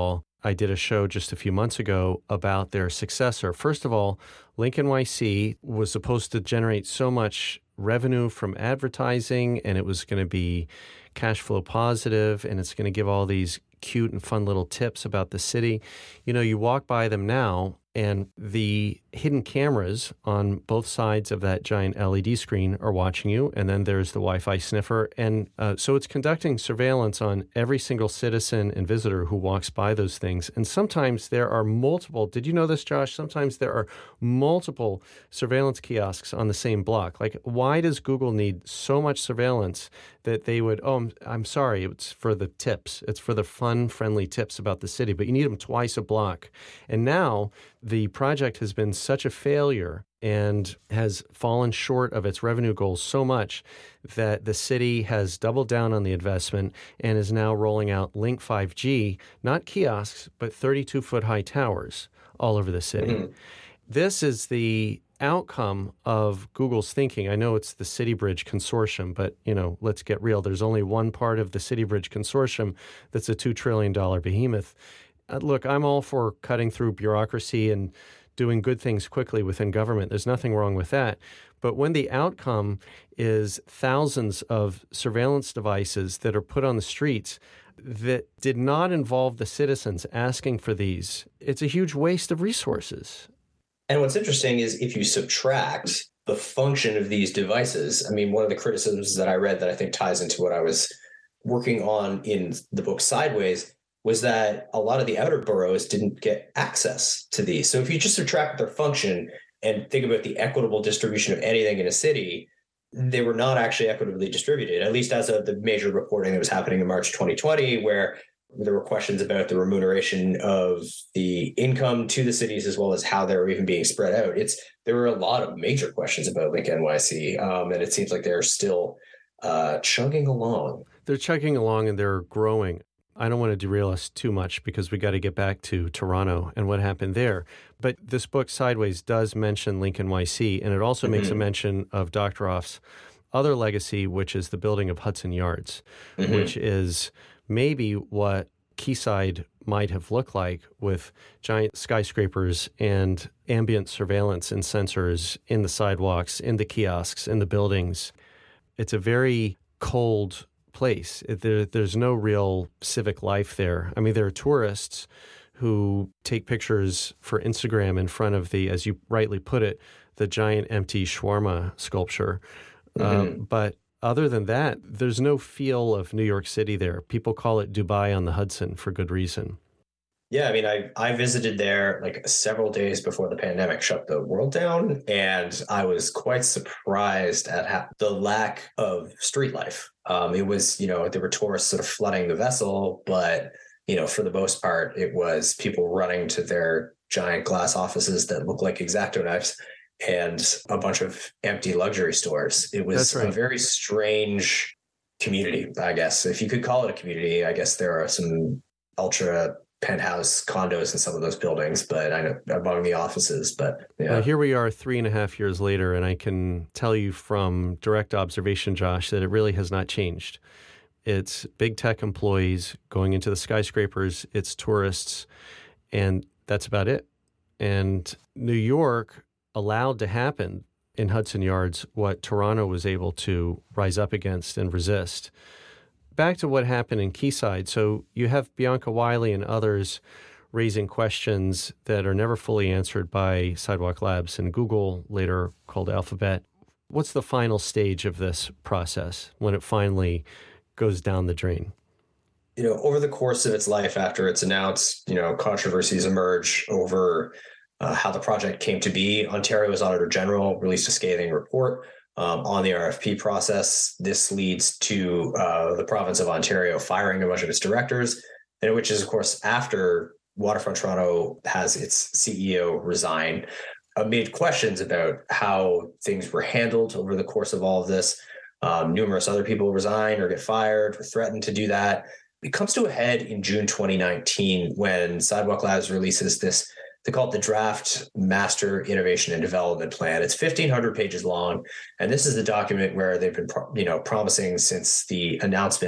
I did a show just a few months ago about their successor. First of all, Link N Y C was supposed to generate so much revenue from advertising, and it was going to be cash flow positive, and it's going to give all these cute and fun little tips about the city. You know, you walk by them now, and the hidden cameras on both sides of that giant L E D screen are watching you. And then there's the Wi-Fi sniffer. And uh, so it's conducting surveillance on every single citizen and visitor who walks by those things. And sometimes there are multiple, did you know this, Josh? Sometimes there are multiple surveillance kiosks on the same block. Like, why does Google need so much surveillance that they would, oh, I'm, I'm sorry, it's for the tips. It's for the fun, friendly tips about the city, but you need them twice a block. And now the project has been such a failure and has fallen short of its revenue goals so much that the city has doubled down on the investment and is now rolling out Link five G, not kiosks, but thirty-two foot high towers all over the city. Mm-hmm. This is the outcome of Google's thinking. I know it's the City Bridge Consortium, but, you know, let's get real. There's only one part of the City Bridge Consortium that's a two trillion dollars behemoth. Uh, look, I'm all for cutting through bureaucracy and doing good things quickly within government. There's nothing wrong with that. But when the outcome is thousands of surveillance devices that are put on the streets that did not involve the citizens asking for these, it's a huge waste of resources. And what's interesting is if you subtract the function of these devices, I mean, one of the criticisms that I read that I think ties into what I was working on in the book Sideways was that a lot of the outer boroughs didn't get access to these. So if you just subtract their function and think about the equitable distribution of anything in a city, they were not actually equitably distributed, at least as of the major reporting that was happening in March twenty twenty, where there were questions about the remuneration of the income to the cities as well as how they were even being spread out. It's there were a lot of major questions about Link N Y C, um, and it seems like they're still uh, chugging along. They're chugging along and they're growing. I don't want to derail us too much because we got to get back to Toronto and what happened there. But this book, Sideways, does mention Link N Y C, and it also mm-hmm. makes a mention of Doctor Off's other legacy, which is the building of Hudson Yards, mm-hmm. which is maybe what Quayside might have looked like with giant skyscrapers and ambient surveillance and sensors in the sidewalks, in the kiosks, in the buildings. It's a very cold place. There, there's no real civic life there. I mean, there are tourists who take pictures for Instagram in front of the, as you rightly put it, the giant empty shawarma sculpture. Mm-hmm. Um, but other than that, there's no feel of New York City there. People call it Dubai on the Hudson for good reason. Yeah, I mean, I I visited there like several days before the pandemic shut the world down, and I was quite surprised at how, the lack of street life. Um, it was, you know, there were tourists sort of flooding the vessel, but, you know, for the most part, it was people running to their giant glass offices that look like X-Acto knives and a bunch of empty luxury stores. It was right. a very strange community, I guess. If you could call it a community, I guess there are some ultra penthouse condos in some of those buildings, but I know among the offices, but yeah. Well, here we are three and a half years later, and I can tell you from direct observation, Josh, that it really has not changed. It's big tech employees going into the skyscrapers, it's tourists, and that's about it. And New York allowed to happen in Hudson Yards what Toronto was able to rise up against and resist. Back to what happened in Quayside. So you have Bianca Wiley and others raising questions that are never fully answered by Sidewalk Labs and Google, later called Alphabet. What's the final stage of this process when it finally goes down the drain? You know, over the course of its life, after it's announced, you know, controversies emerge over uh, how the project came to be. Ontario's Auditor General released a scathing report Um, on the R F P process. This leads to uh, the province of Ontario firing a bunch of its directors, and which is, of course, after Waterfront Toronto has its C E O resign, amid questions about how things were handled over the course of all of this. Um, numerous other people resign or get fired or threaten to do that. It comes to a head in June twenty nineteen when Sidewalk Labs releases this. They call it the Draft Master Innovation and Development Plan. It's fifteen hundred pages long, and this is the document where they've been, you know, promising since the announcement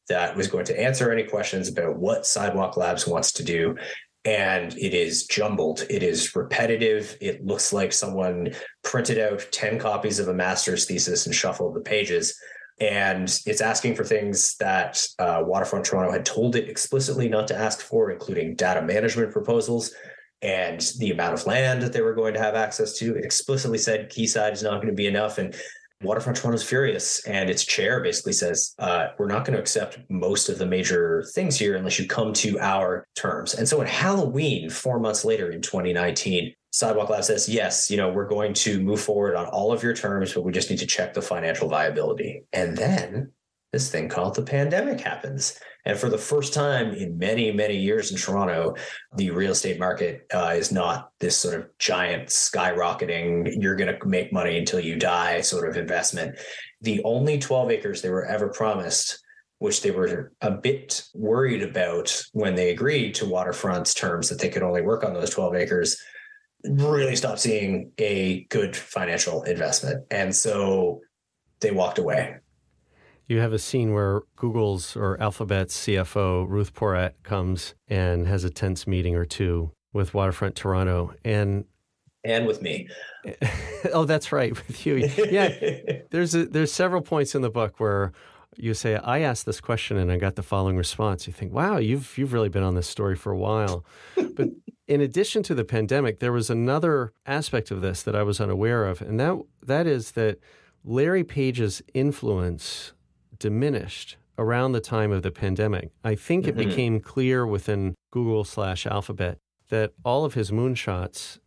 that was going to answer any questions about what Sidewalk Labs wants to do. And it is jumbled. It is repetitive. It looks like someone printed out ten copies of a master's thesis and shuffled the pages. And it's asking for things that uh, Waterfront Toronto had told it explicitly not to ask for, including data management proposals and the amount of land that they were going to have access to. It explicitly said Quayside is not going to be enough. And Waterfront Toronto is furious. And its chair basically says, uh, we're not going to accept most of the major things here unless you come to our terms. And so at Halloween, four months later in twenty nineteen, Sidewalk Lab says, yes, you know, we're going to move forward on all of your terms, but we just need to check the financial viability. And then this thing called the pandemic happens. And for the first time in many, many years in Toronto, the real estate market uh, is not this sort of giant skyrocketing, you're going to make money until you die sort of investment. The only twelve acres they were ever promised, which they were a bit worried about when they agreed to Waterfront's terms that they could only work on those twelve acres, really stopped seeing a good financial investment. And so they walked away. You have a scene where Google's or Alphabet's C F O, Ruth Porat, comes and has a tense meeting or two with Waterfront Toronto. And and with me. Oh, that's right, with you. Yeah, there's a, there's several points in the book where you say, I asked this question and I got the following response. You think, wow, you've you've really been on this story for a while. But in addition to the pandemic, there was another aspect of this that I was unaware of, and that that is that Larry Page's influence diminished around the time of the pandemic. I think it mm-hmm. became clear within Google slash Alphabet that all of his moonshots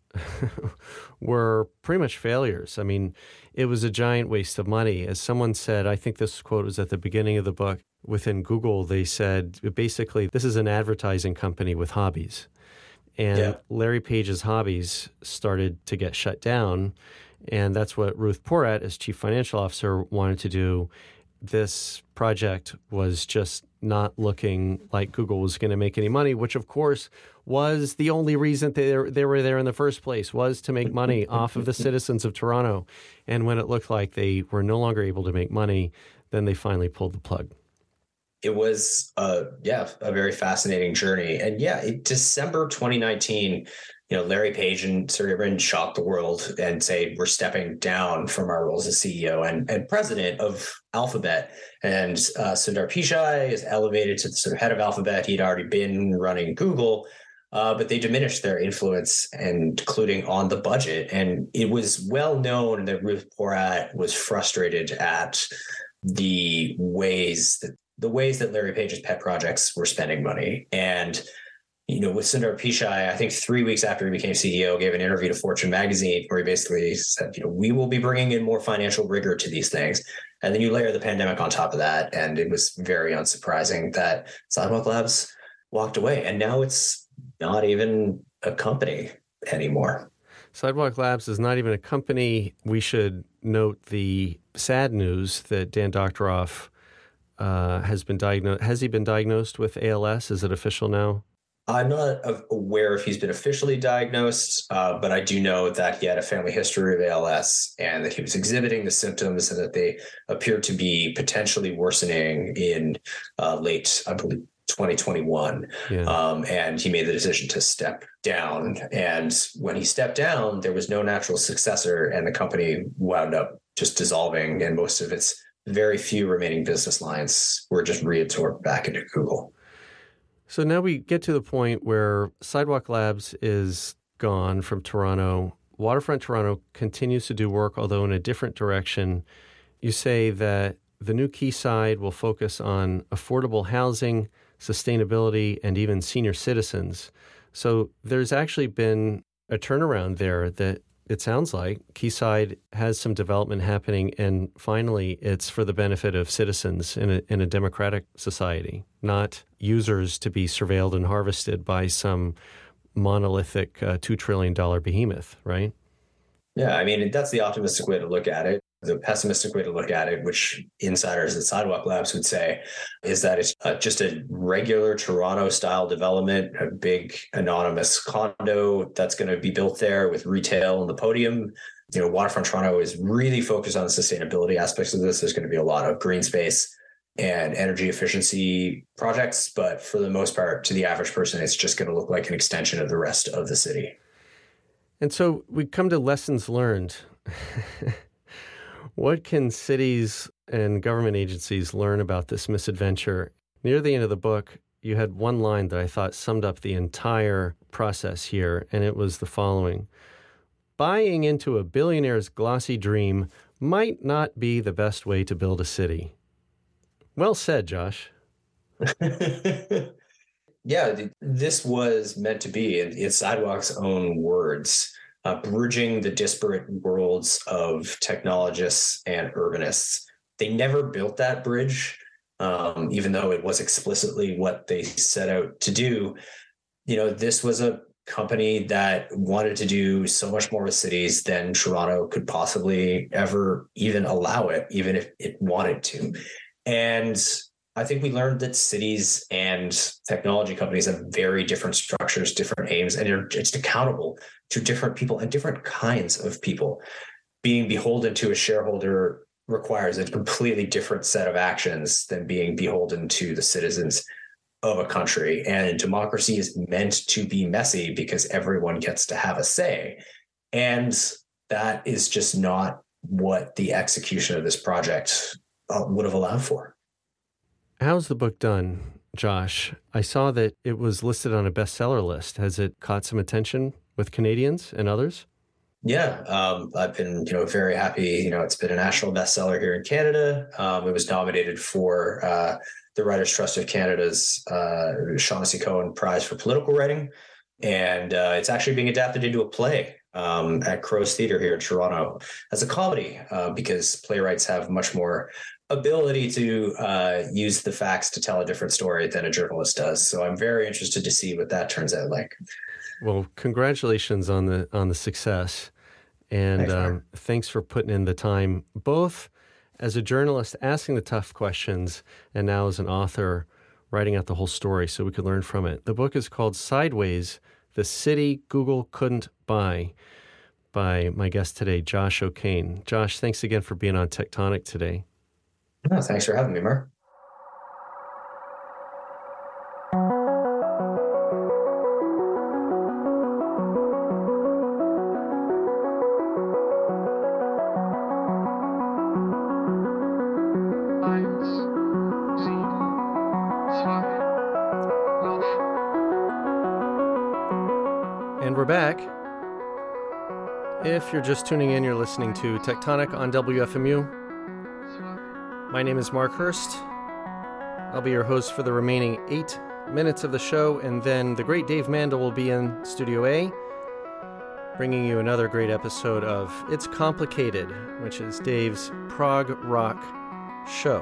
were pretty much failures. I mean, it was a giant waste of money. As someone said, I think this quote was at the beginning of the book, within Google, they said, basically, this is an advertising company with hobbies. And yeah. Larry Page's hobbies started to get shut down. And that's what Ruth Porat, as chief financial officer, wanted to do. This project was just not looking like Google was going to make any money, which, of course, was the only reason they, they were there in the first place, was to make money off of the citizens of Toronto. And when it looked like they were no longer able to make money, then they finally pulled the plug. It was, uh, yeah, a very fascinating journey. And yeah, in December twenty nineteen, you know, Larry Page and Sergey Brin shocked the world and say, we're stepping down from our roles as C E O and, and president of Alphabet. And uh, Sundar Pichai is elevated to the sort of head of Alphabet. He'd already been running Google, uh, but they diminished their influence, and including on the budget. And it was well known that Ruth Porat was frustrated at the ways that the ways that Larry Page's pet projects were spending money. And you know, with Sundar Pichai, I think three weeks after he became C E O, gave an interview to Fortune magazine where he basically said, you know, we will be bringing in more financial rigor to these things. And then you layer the pandemic on top of that. And it was very unsurprising that Sidewalk Labs walked away. And now it's not even a company anymore. Sidewalk Labs is not even a company. We should note the sad news that Dan Doctoroff uh, has been diagnosed. Has he been diagnosed with A L S? Is it official now? I'm not aware if he's been officially diagnosed, uh, but I do know that he had a family history of A L S and that he was exhibiting the symptoms and that they appeared to be potentially worsening in uh, late, I believe, twenty twenty-one. Yeah. Um, and he made the decision to step down. And when he stepped down, there was no natural successor, and the company wound up just dissolving, and most of its very few remaining business lines were just reabsorbed back into Google. So now we get to the point where Sidewalk Labs is gone from Toronto. Waterfront Toronto continues to do work, although in a different direction. You say that the new Quayside will focus on affordable housing, sustainability, and even senior citizens. So there's actually been a turnaround there that it sounds like Quayside has some development happening, and finally it's for the benefit of citizens in a, in a democratic society, not users to be surveilled and harvested by some monolithic uh, two trillion dollars behemoth, right? Yeah, I mean, that's the optimistic way to look at it. The pessimistic way to look at it, which insiders at Sidewalk Labs would say, is that it's uh, just a regular Toronto-style development, a big anonymous condo that's going to be built there with retail on the podium. You know, Waterfront Toronto is really focused on the sustainability aspects of this. There's going to be a lot of green space. and energy efficiency projects. But for the most part, to the average person, it's just going to look like an extension of the rest of the city. And so we come to lessons learned. What can cities and government agencies learn about this misadventure? Near the end of the book, you had one line that I thought summed up the entire process here, and it was the following. Buying into a billionaire's glossy dream might not be the best way to build a city. Well said, Josh. Yeah, this was meant to be, in, in Sidewalk's own words, uh, bridging the disparate worlds of technologists and urbanists. They never built that bridge, um, even though it was explicitly what they set out to do. You know, this was a company that wanted to do so much more with cities than Toronto could possibly ever even allow it, even if it wanted to. And I think we learned that cities and technology companies have very different structures, different aims, and they're just accountable to different people and different kinds of people. Being beholden to a shareholder requires a completely different set of actions than being beholden to the citizens of a country. And democracy is meant to be messy because everyone gets to have a say. And that is just not what the execution of this project uh, would have allowed for. How's the book done, Josh? I saw that it was listed on a bestseller list. Has it caught some attention with Canadians and others? Yeah, um, I've been, you know, very happy. You know, it's been a national bestseller here in Canada. Um, it was nominated for uh, the Writers' Trust of Canada's uh, Shaughnessy Cohen Prize for Political Writing, and uh, it's actually being adapted into a play um, at Crow's Theatre here in Toronto as a comedy, uh, because playwrights have much more ability to uh, use the facts to tell a different story than a journalist does. So I'm very interested to see what that turns out like. Well, congratulations on the on the success, and thanks, um, thanks for putting in the time, both as a journalist asking the tough questions, and now as an author writing out the whole story so we could learn from it. The book is called Sideways: The City Google Couldn't Buy, by my guest today, Josh O'Kane. Josh, thanks again for being on Tectonic today. Oh, thanks for having me, Mark. And we're back. If you're just tuning in, you're listening to Tectonic on W F M U. My name is Mark Hurst. I'll be your host for the remaining eight minutes of the show, and then the great Dave Mandel will be in Studio A, bringing you another great episode of It's Complicated, which is Dave's prog rock show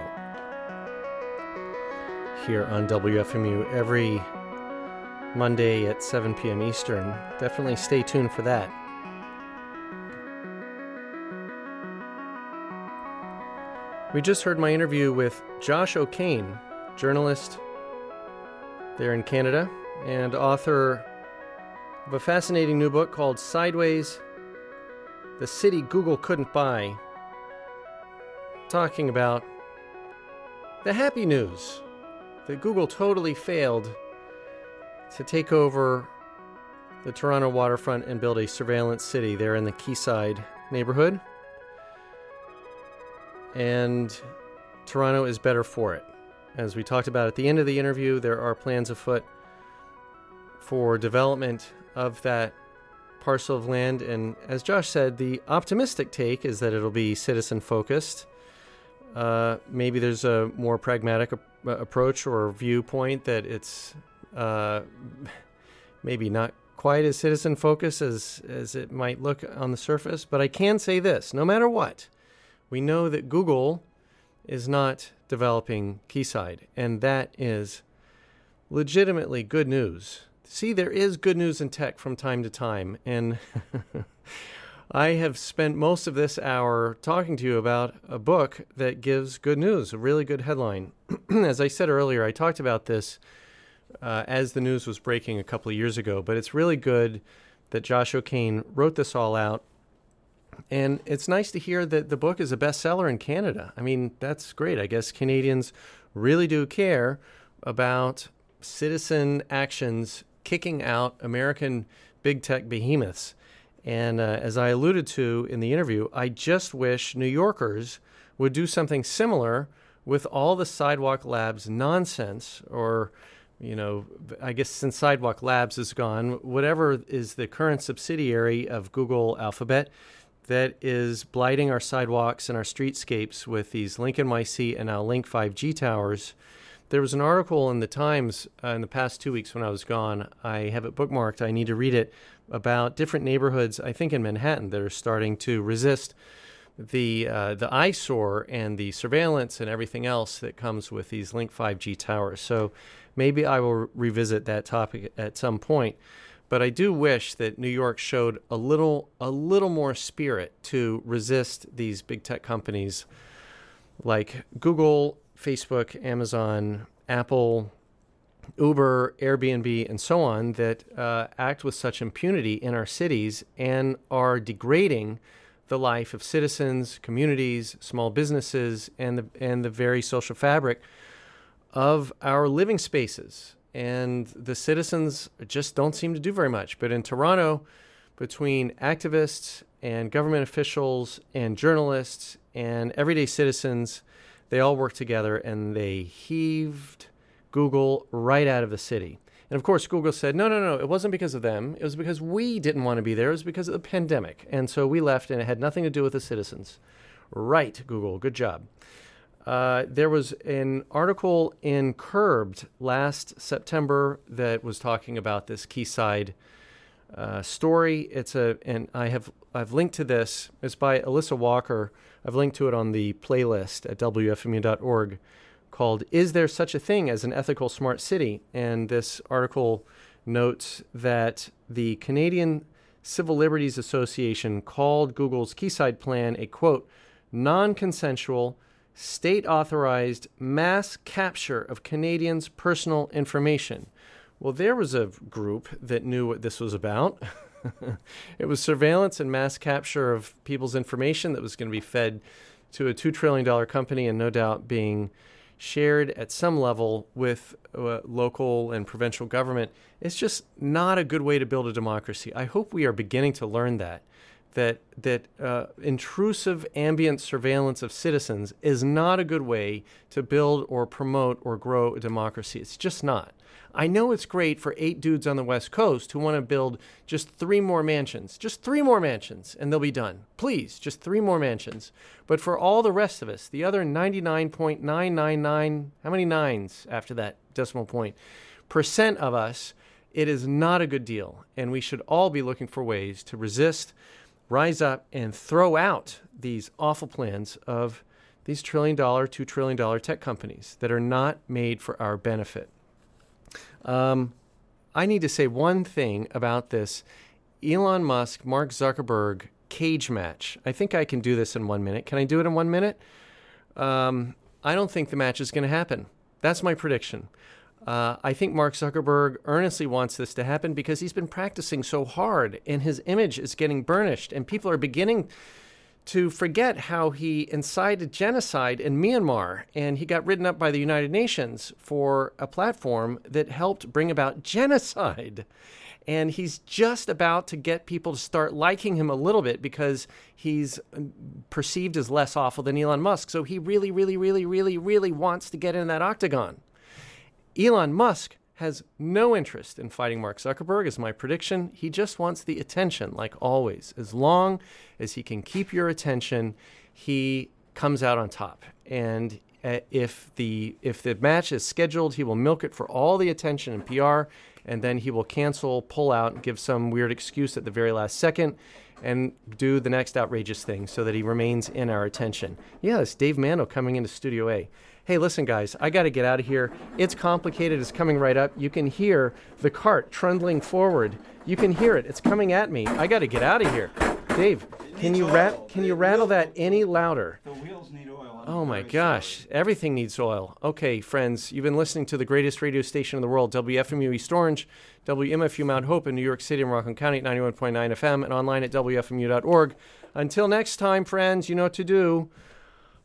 here on W F M U every Monday at seven p.m. Eastern. Definitely stay tuned for that. We just heard my interview with Josh O'Kane, journalist there in Canada and author of a fascinating new book called Sideways: The City Google Couldn't Buy, talking about the happy news that Google totally failed to take over the Toronto waterfront and build a surveillance city there in the Quayside neighborhood. And Toronto is better for it. As we talked about at the end of the interview, there are plans afoot for development of that parcel of land. And as Josh said, the optimistic take is that it'll be citizen-focused. Uh, maybe there's a more pragmatic a- approach or viewpoint that it's uh, maybe not quite as citizen-focused as, as it might look on the surface. But I can say this, no matter what, we know that Google is not developing Quayside, and that is legitimately good news. See, there is good news in tech from time to time, and I have spent most of this hour talking to you about a book that gives good news, a really good headline. As I said earlier, I talked about this uh, as the news was breaking a couple of years ago, but it's really good that Josh O'Kane wrote this all out. And it's nice to hear that the book is a bestseller in Canada. I mean, that's great. I guess Canadians really do care about citizen actions kicking out American big tech behemoths. And uh, as I alluded to in the interview, I just wish New Yorkers would do something similar with all the Sidewalk Labs nonsense, or, you know, I guess since Sidewalk Labs is gone, whatever is the current subsidiary of Google Alphabet that is blighting our sidewalks and our streetscapes with these Link N Y C and now Link five G towers. There was an article in the Times uh, in the past two weeks when I was gone. I have it bookmarked. I need to read it, about different neighborhoods, I think in Manhattan, that are starting to resist the uh, the eyesore and the surveillance and everything else that comes with these Link five G towers. So maybe I will re- revisit that topic at some point. But I do wish that New York showed a little a little more spirit to resist these big tech companies like Google, Facebook, Amazon, Apple, Uber, Airbnb, and so on that uh, act with such impunity in our cities and are degrading the life of citizens, communities, small businesses, and the and the very social fabric of our living spaces. And the citizens just don't seem to do very much. But in Toronto, between activists and government officials and journalists and everyday citizens, they all worked together and they heaved Google right out of the city. And of course, Google said, no, no, no, it wasn't because of them. It was because we didn't want to be there. It was because of the pandemic. And so we left, and it had nothing to do with the citizens. Right, Google, good job. Uh, there was an article in Curbed last September that was talking about this Quayside uh, story. It's a, and I have I've linked to this. It's by Alyssa Walker. I've linked to it on the playlist at W F M U dot org, called "Is There Such a Thing as an Ethical Smart City?" And this article notes that the Canadian Civil Liberties Association called Google's Quayside plan a, quote, non-consensual, state-authorized mass capture of Canadians' personal information. Well, there was a group that knew what this was about. It was surveillance and mass capture of people's information that was going to be fed to a two trillion dollars company and no doubt being shared at some level with uh, local and provincial government. It's just not a good way to build a democracy. I hope we are beginning to learn that, that that uh, intrusive ambient surveillance of citizens is not a good way to build or promote or grow a democracy. It's just not. I know it's great for eight dudes on the West Coast who want to build just three more mansions, just three more mansions, and they'll be done. Please, just three more mansions. But for all the rest of us, the other ninety-nine point nine nine nine, how many nines after that decimal point, percent of us, it is not a good deal. And we should all be looking for ways to resist, rise up, and throw out these awful plans of these trillion dollar, two trillion dollar tech companies that are not made for our benefit. Um, I need to say one thing about this Elon Musk, Mark Zuckerberg cage match. I think I can do this in one minute. Can I do it in one minute? Um, I don't think the match is going to happen. That's my prediction. Uh, I think Mark Zuckerberg earnestly wants this to happen because he's been practicing so hard and his image is getting burnished and people are beginning to forget how he incited genocide in Myanmar, and he got written up by the United Nations for a platform that helped bring about genocide. And he's just about to get people to start liking him a little bit because he's perceived as less awful than Elon Musk. So he really, really, really, really, really wants to get in that octagon. Elon Musk has no interest in fighting Mark Zuckerberg, is my prediction. He just wants the attention, like always. As long as he can keep your attention, he comes out on top. And uh, if the if the match is scheduled, he will milk it for all the attention and P R, and then he will cancel, pull out, and give some weird excuse at the very last second, and do the next outrageous thing so that he remains in our attention. Yeah, it's Dave Mando coming into Studio A. Hey, listen, guys, I got to get out of here. It's complicated. It's coming right up. You can hear the cart trundling forward. You can hear it. It's coming at me. I got to get out of here. Dave, can you rat- can you rattle that any louder? The wheels need oil. Oh, my gosh. Everything needs oil. Okay, friends, you've been listening to the greatest radio station in the world, W F M U East Orange, W M F U Mount Hope in New York City and Rockland County at ninety-one point nine F M, and online at W F M U dot org. Until next time, friends, you know what to do.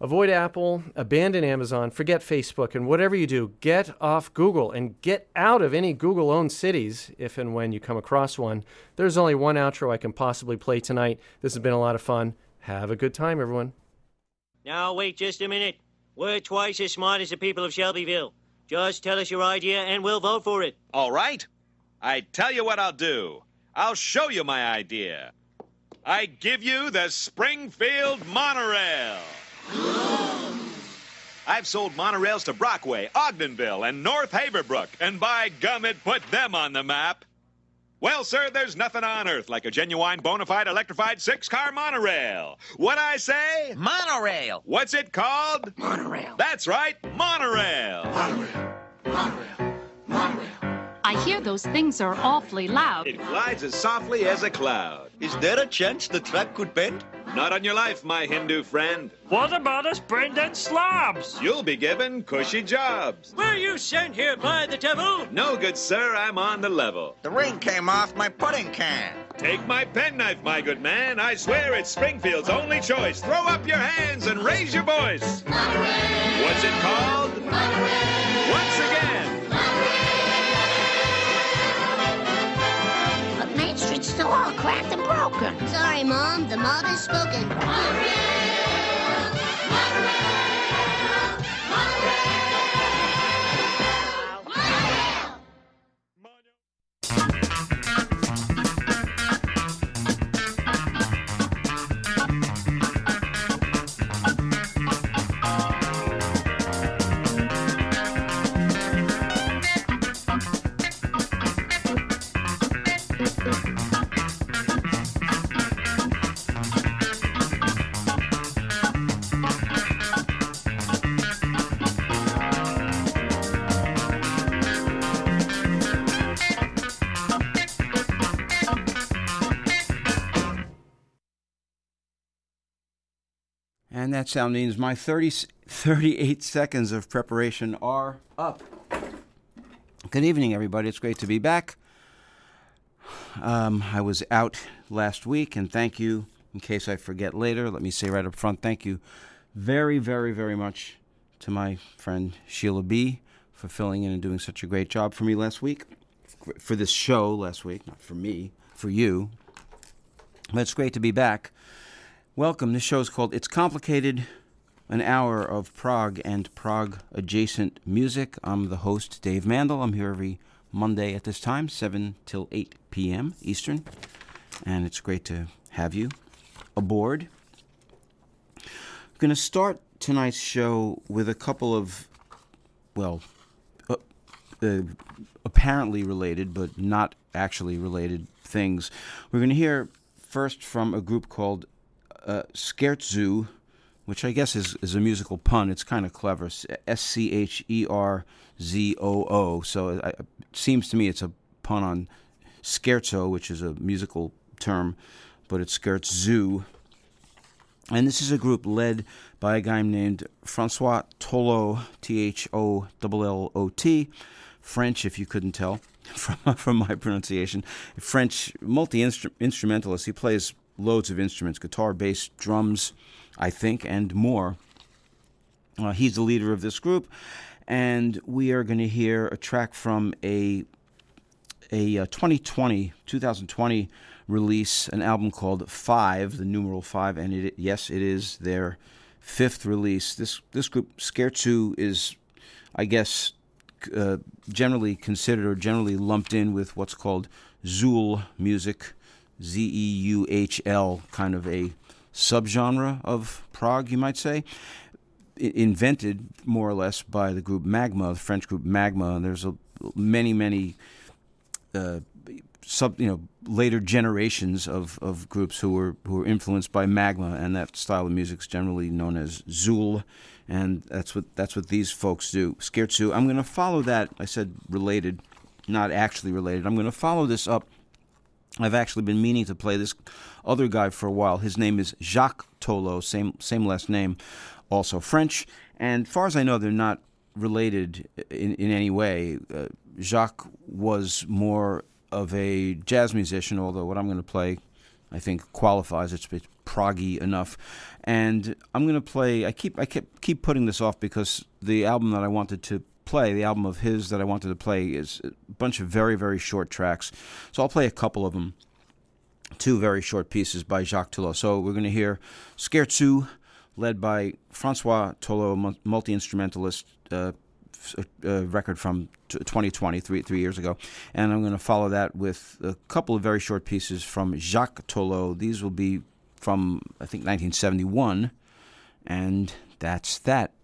Avoid Apple, abandon Amazon, forget Facebook, and whatever you do, get off Google and get out of any Google-owned cities if and when you come across one. There's only one outro I can possibly play tonight. This has been a lot of fun. Have a good time, everyone. Now, wait just a minute. We're twice as smart as the people of Shelbyville. Just tell us your idea and we'll vote for it. All right. I tell you what I'll do. I'll show you my idea. I give you the Springfield Monorail. I've sold monorails to Brockway, Ogdenville, and North Haverbrook, and by gum, it put them on the map. Well, sir, there's nothing on earth like a genuine, bona fide, electrified six-car monorail. What I say? Monorail. What's it called? Monorail. That's right, monorail. Monorail. Monorail. Monorail. I hear those things are awfully loud. It glides as softly as a cloud. Is there a chance the track could bend? Not on your life, my Hindu friend. What about us Brendan slobs? You'll be given cushy jobs. Were you sent here by the devil? No, good sir, I'm on the level. The ring came off my pudding can. Take my penknife, my good man. I swear it's Springfield's only choice. Throw up your hands and raise your voice. Monorail. What's it called? Monorail. Once again. But Main Street's still all cracked and broken. Sorry, Mom. The mob has spoken. Monorail. Monorail. Monorail. And that sound means my thirty, thirty-eight seconds of preparation are up. Good evening, everybody. It's great to be back. Um, I was out last week, and thank you. In case I forget later, let me say right up front, thank you very, very, very much to my friend Sheila B. for filling in and doing such a great job for me last week, for this show last week, not for me, for you. But it's great to be back. Welcome. This show is called It's Complicated, an hour of Prague and Prague-adjacent music. I'm the host, Dave Mandel. I'm here every Monday at this time, seven till eight p.m. Eastern, and it's great to have you aboard. I'm going to start tonight's show with a couple of, well, uh, uh, apparently related, but not actually related things. We're going to hear first from a group called Uh, Scherzo, which I guess is, is a musical pun. It's kind of clever. S C H E R Z O O. So it, it seems to me it's a pun on scherzo, which is a musical term, but it's Scherzo. And this is a group led by a guy named Francois Tolot, T H O L L O T, French, if you couldn't tell from, from my pronunciation. French multi-instrumentalist. He plays loads of instruments, guitar, bass, drums, I think, and more. Uh, he's the leader of this group, and we are going to hear a track from a a uh, twenty twenty, twenty twenty release, an album called Five, the numeral five, and it, yes, it is their fifth release. This this group, Scherzo, is, I guess, uh, generally considered or generally lumped in with what's called Zuhl music, Z E U H L, kind of a subgenre of Prague, you might say, I- invented more or less by the group Magma, the French group Magma. And there's a, many, many uh, sub, you know, later generations of, of groups who were who were influenced by Magma, and that style of music is generally known as Zuhl, and that's what that's what these folks do. Scherzo. I'm going to follow that. I said related, not actually related. I'm going to follow this up. I've actually been meaning to play this other guy for a while. His name is Jacques Tolot, same same last name, also French. And as far as I know, they're not related in, in any way. Uh, Jacques was more of a jazz musician, although what I'm going to play, I think, qualifies. It's, it's proggy enough. And I'm going to play. I keep I keep keep putting this off because the album that I wanted to play, the album of his that I wanted to play, is a bunch of very very short tracks. So I'll play a couple of them. Two very short pieces by Jacques Tolleau. So we're going to hear Scherzo, led by Francois Tolleau, multi-instrumentalist, uh, a record from twenty twenty, three, three years ago. And I'm going to follow that with a couple of very short pieces from Jacques Tolleau. These will be from, I think, nineteen seventy-one. And that's that.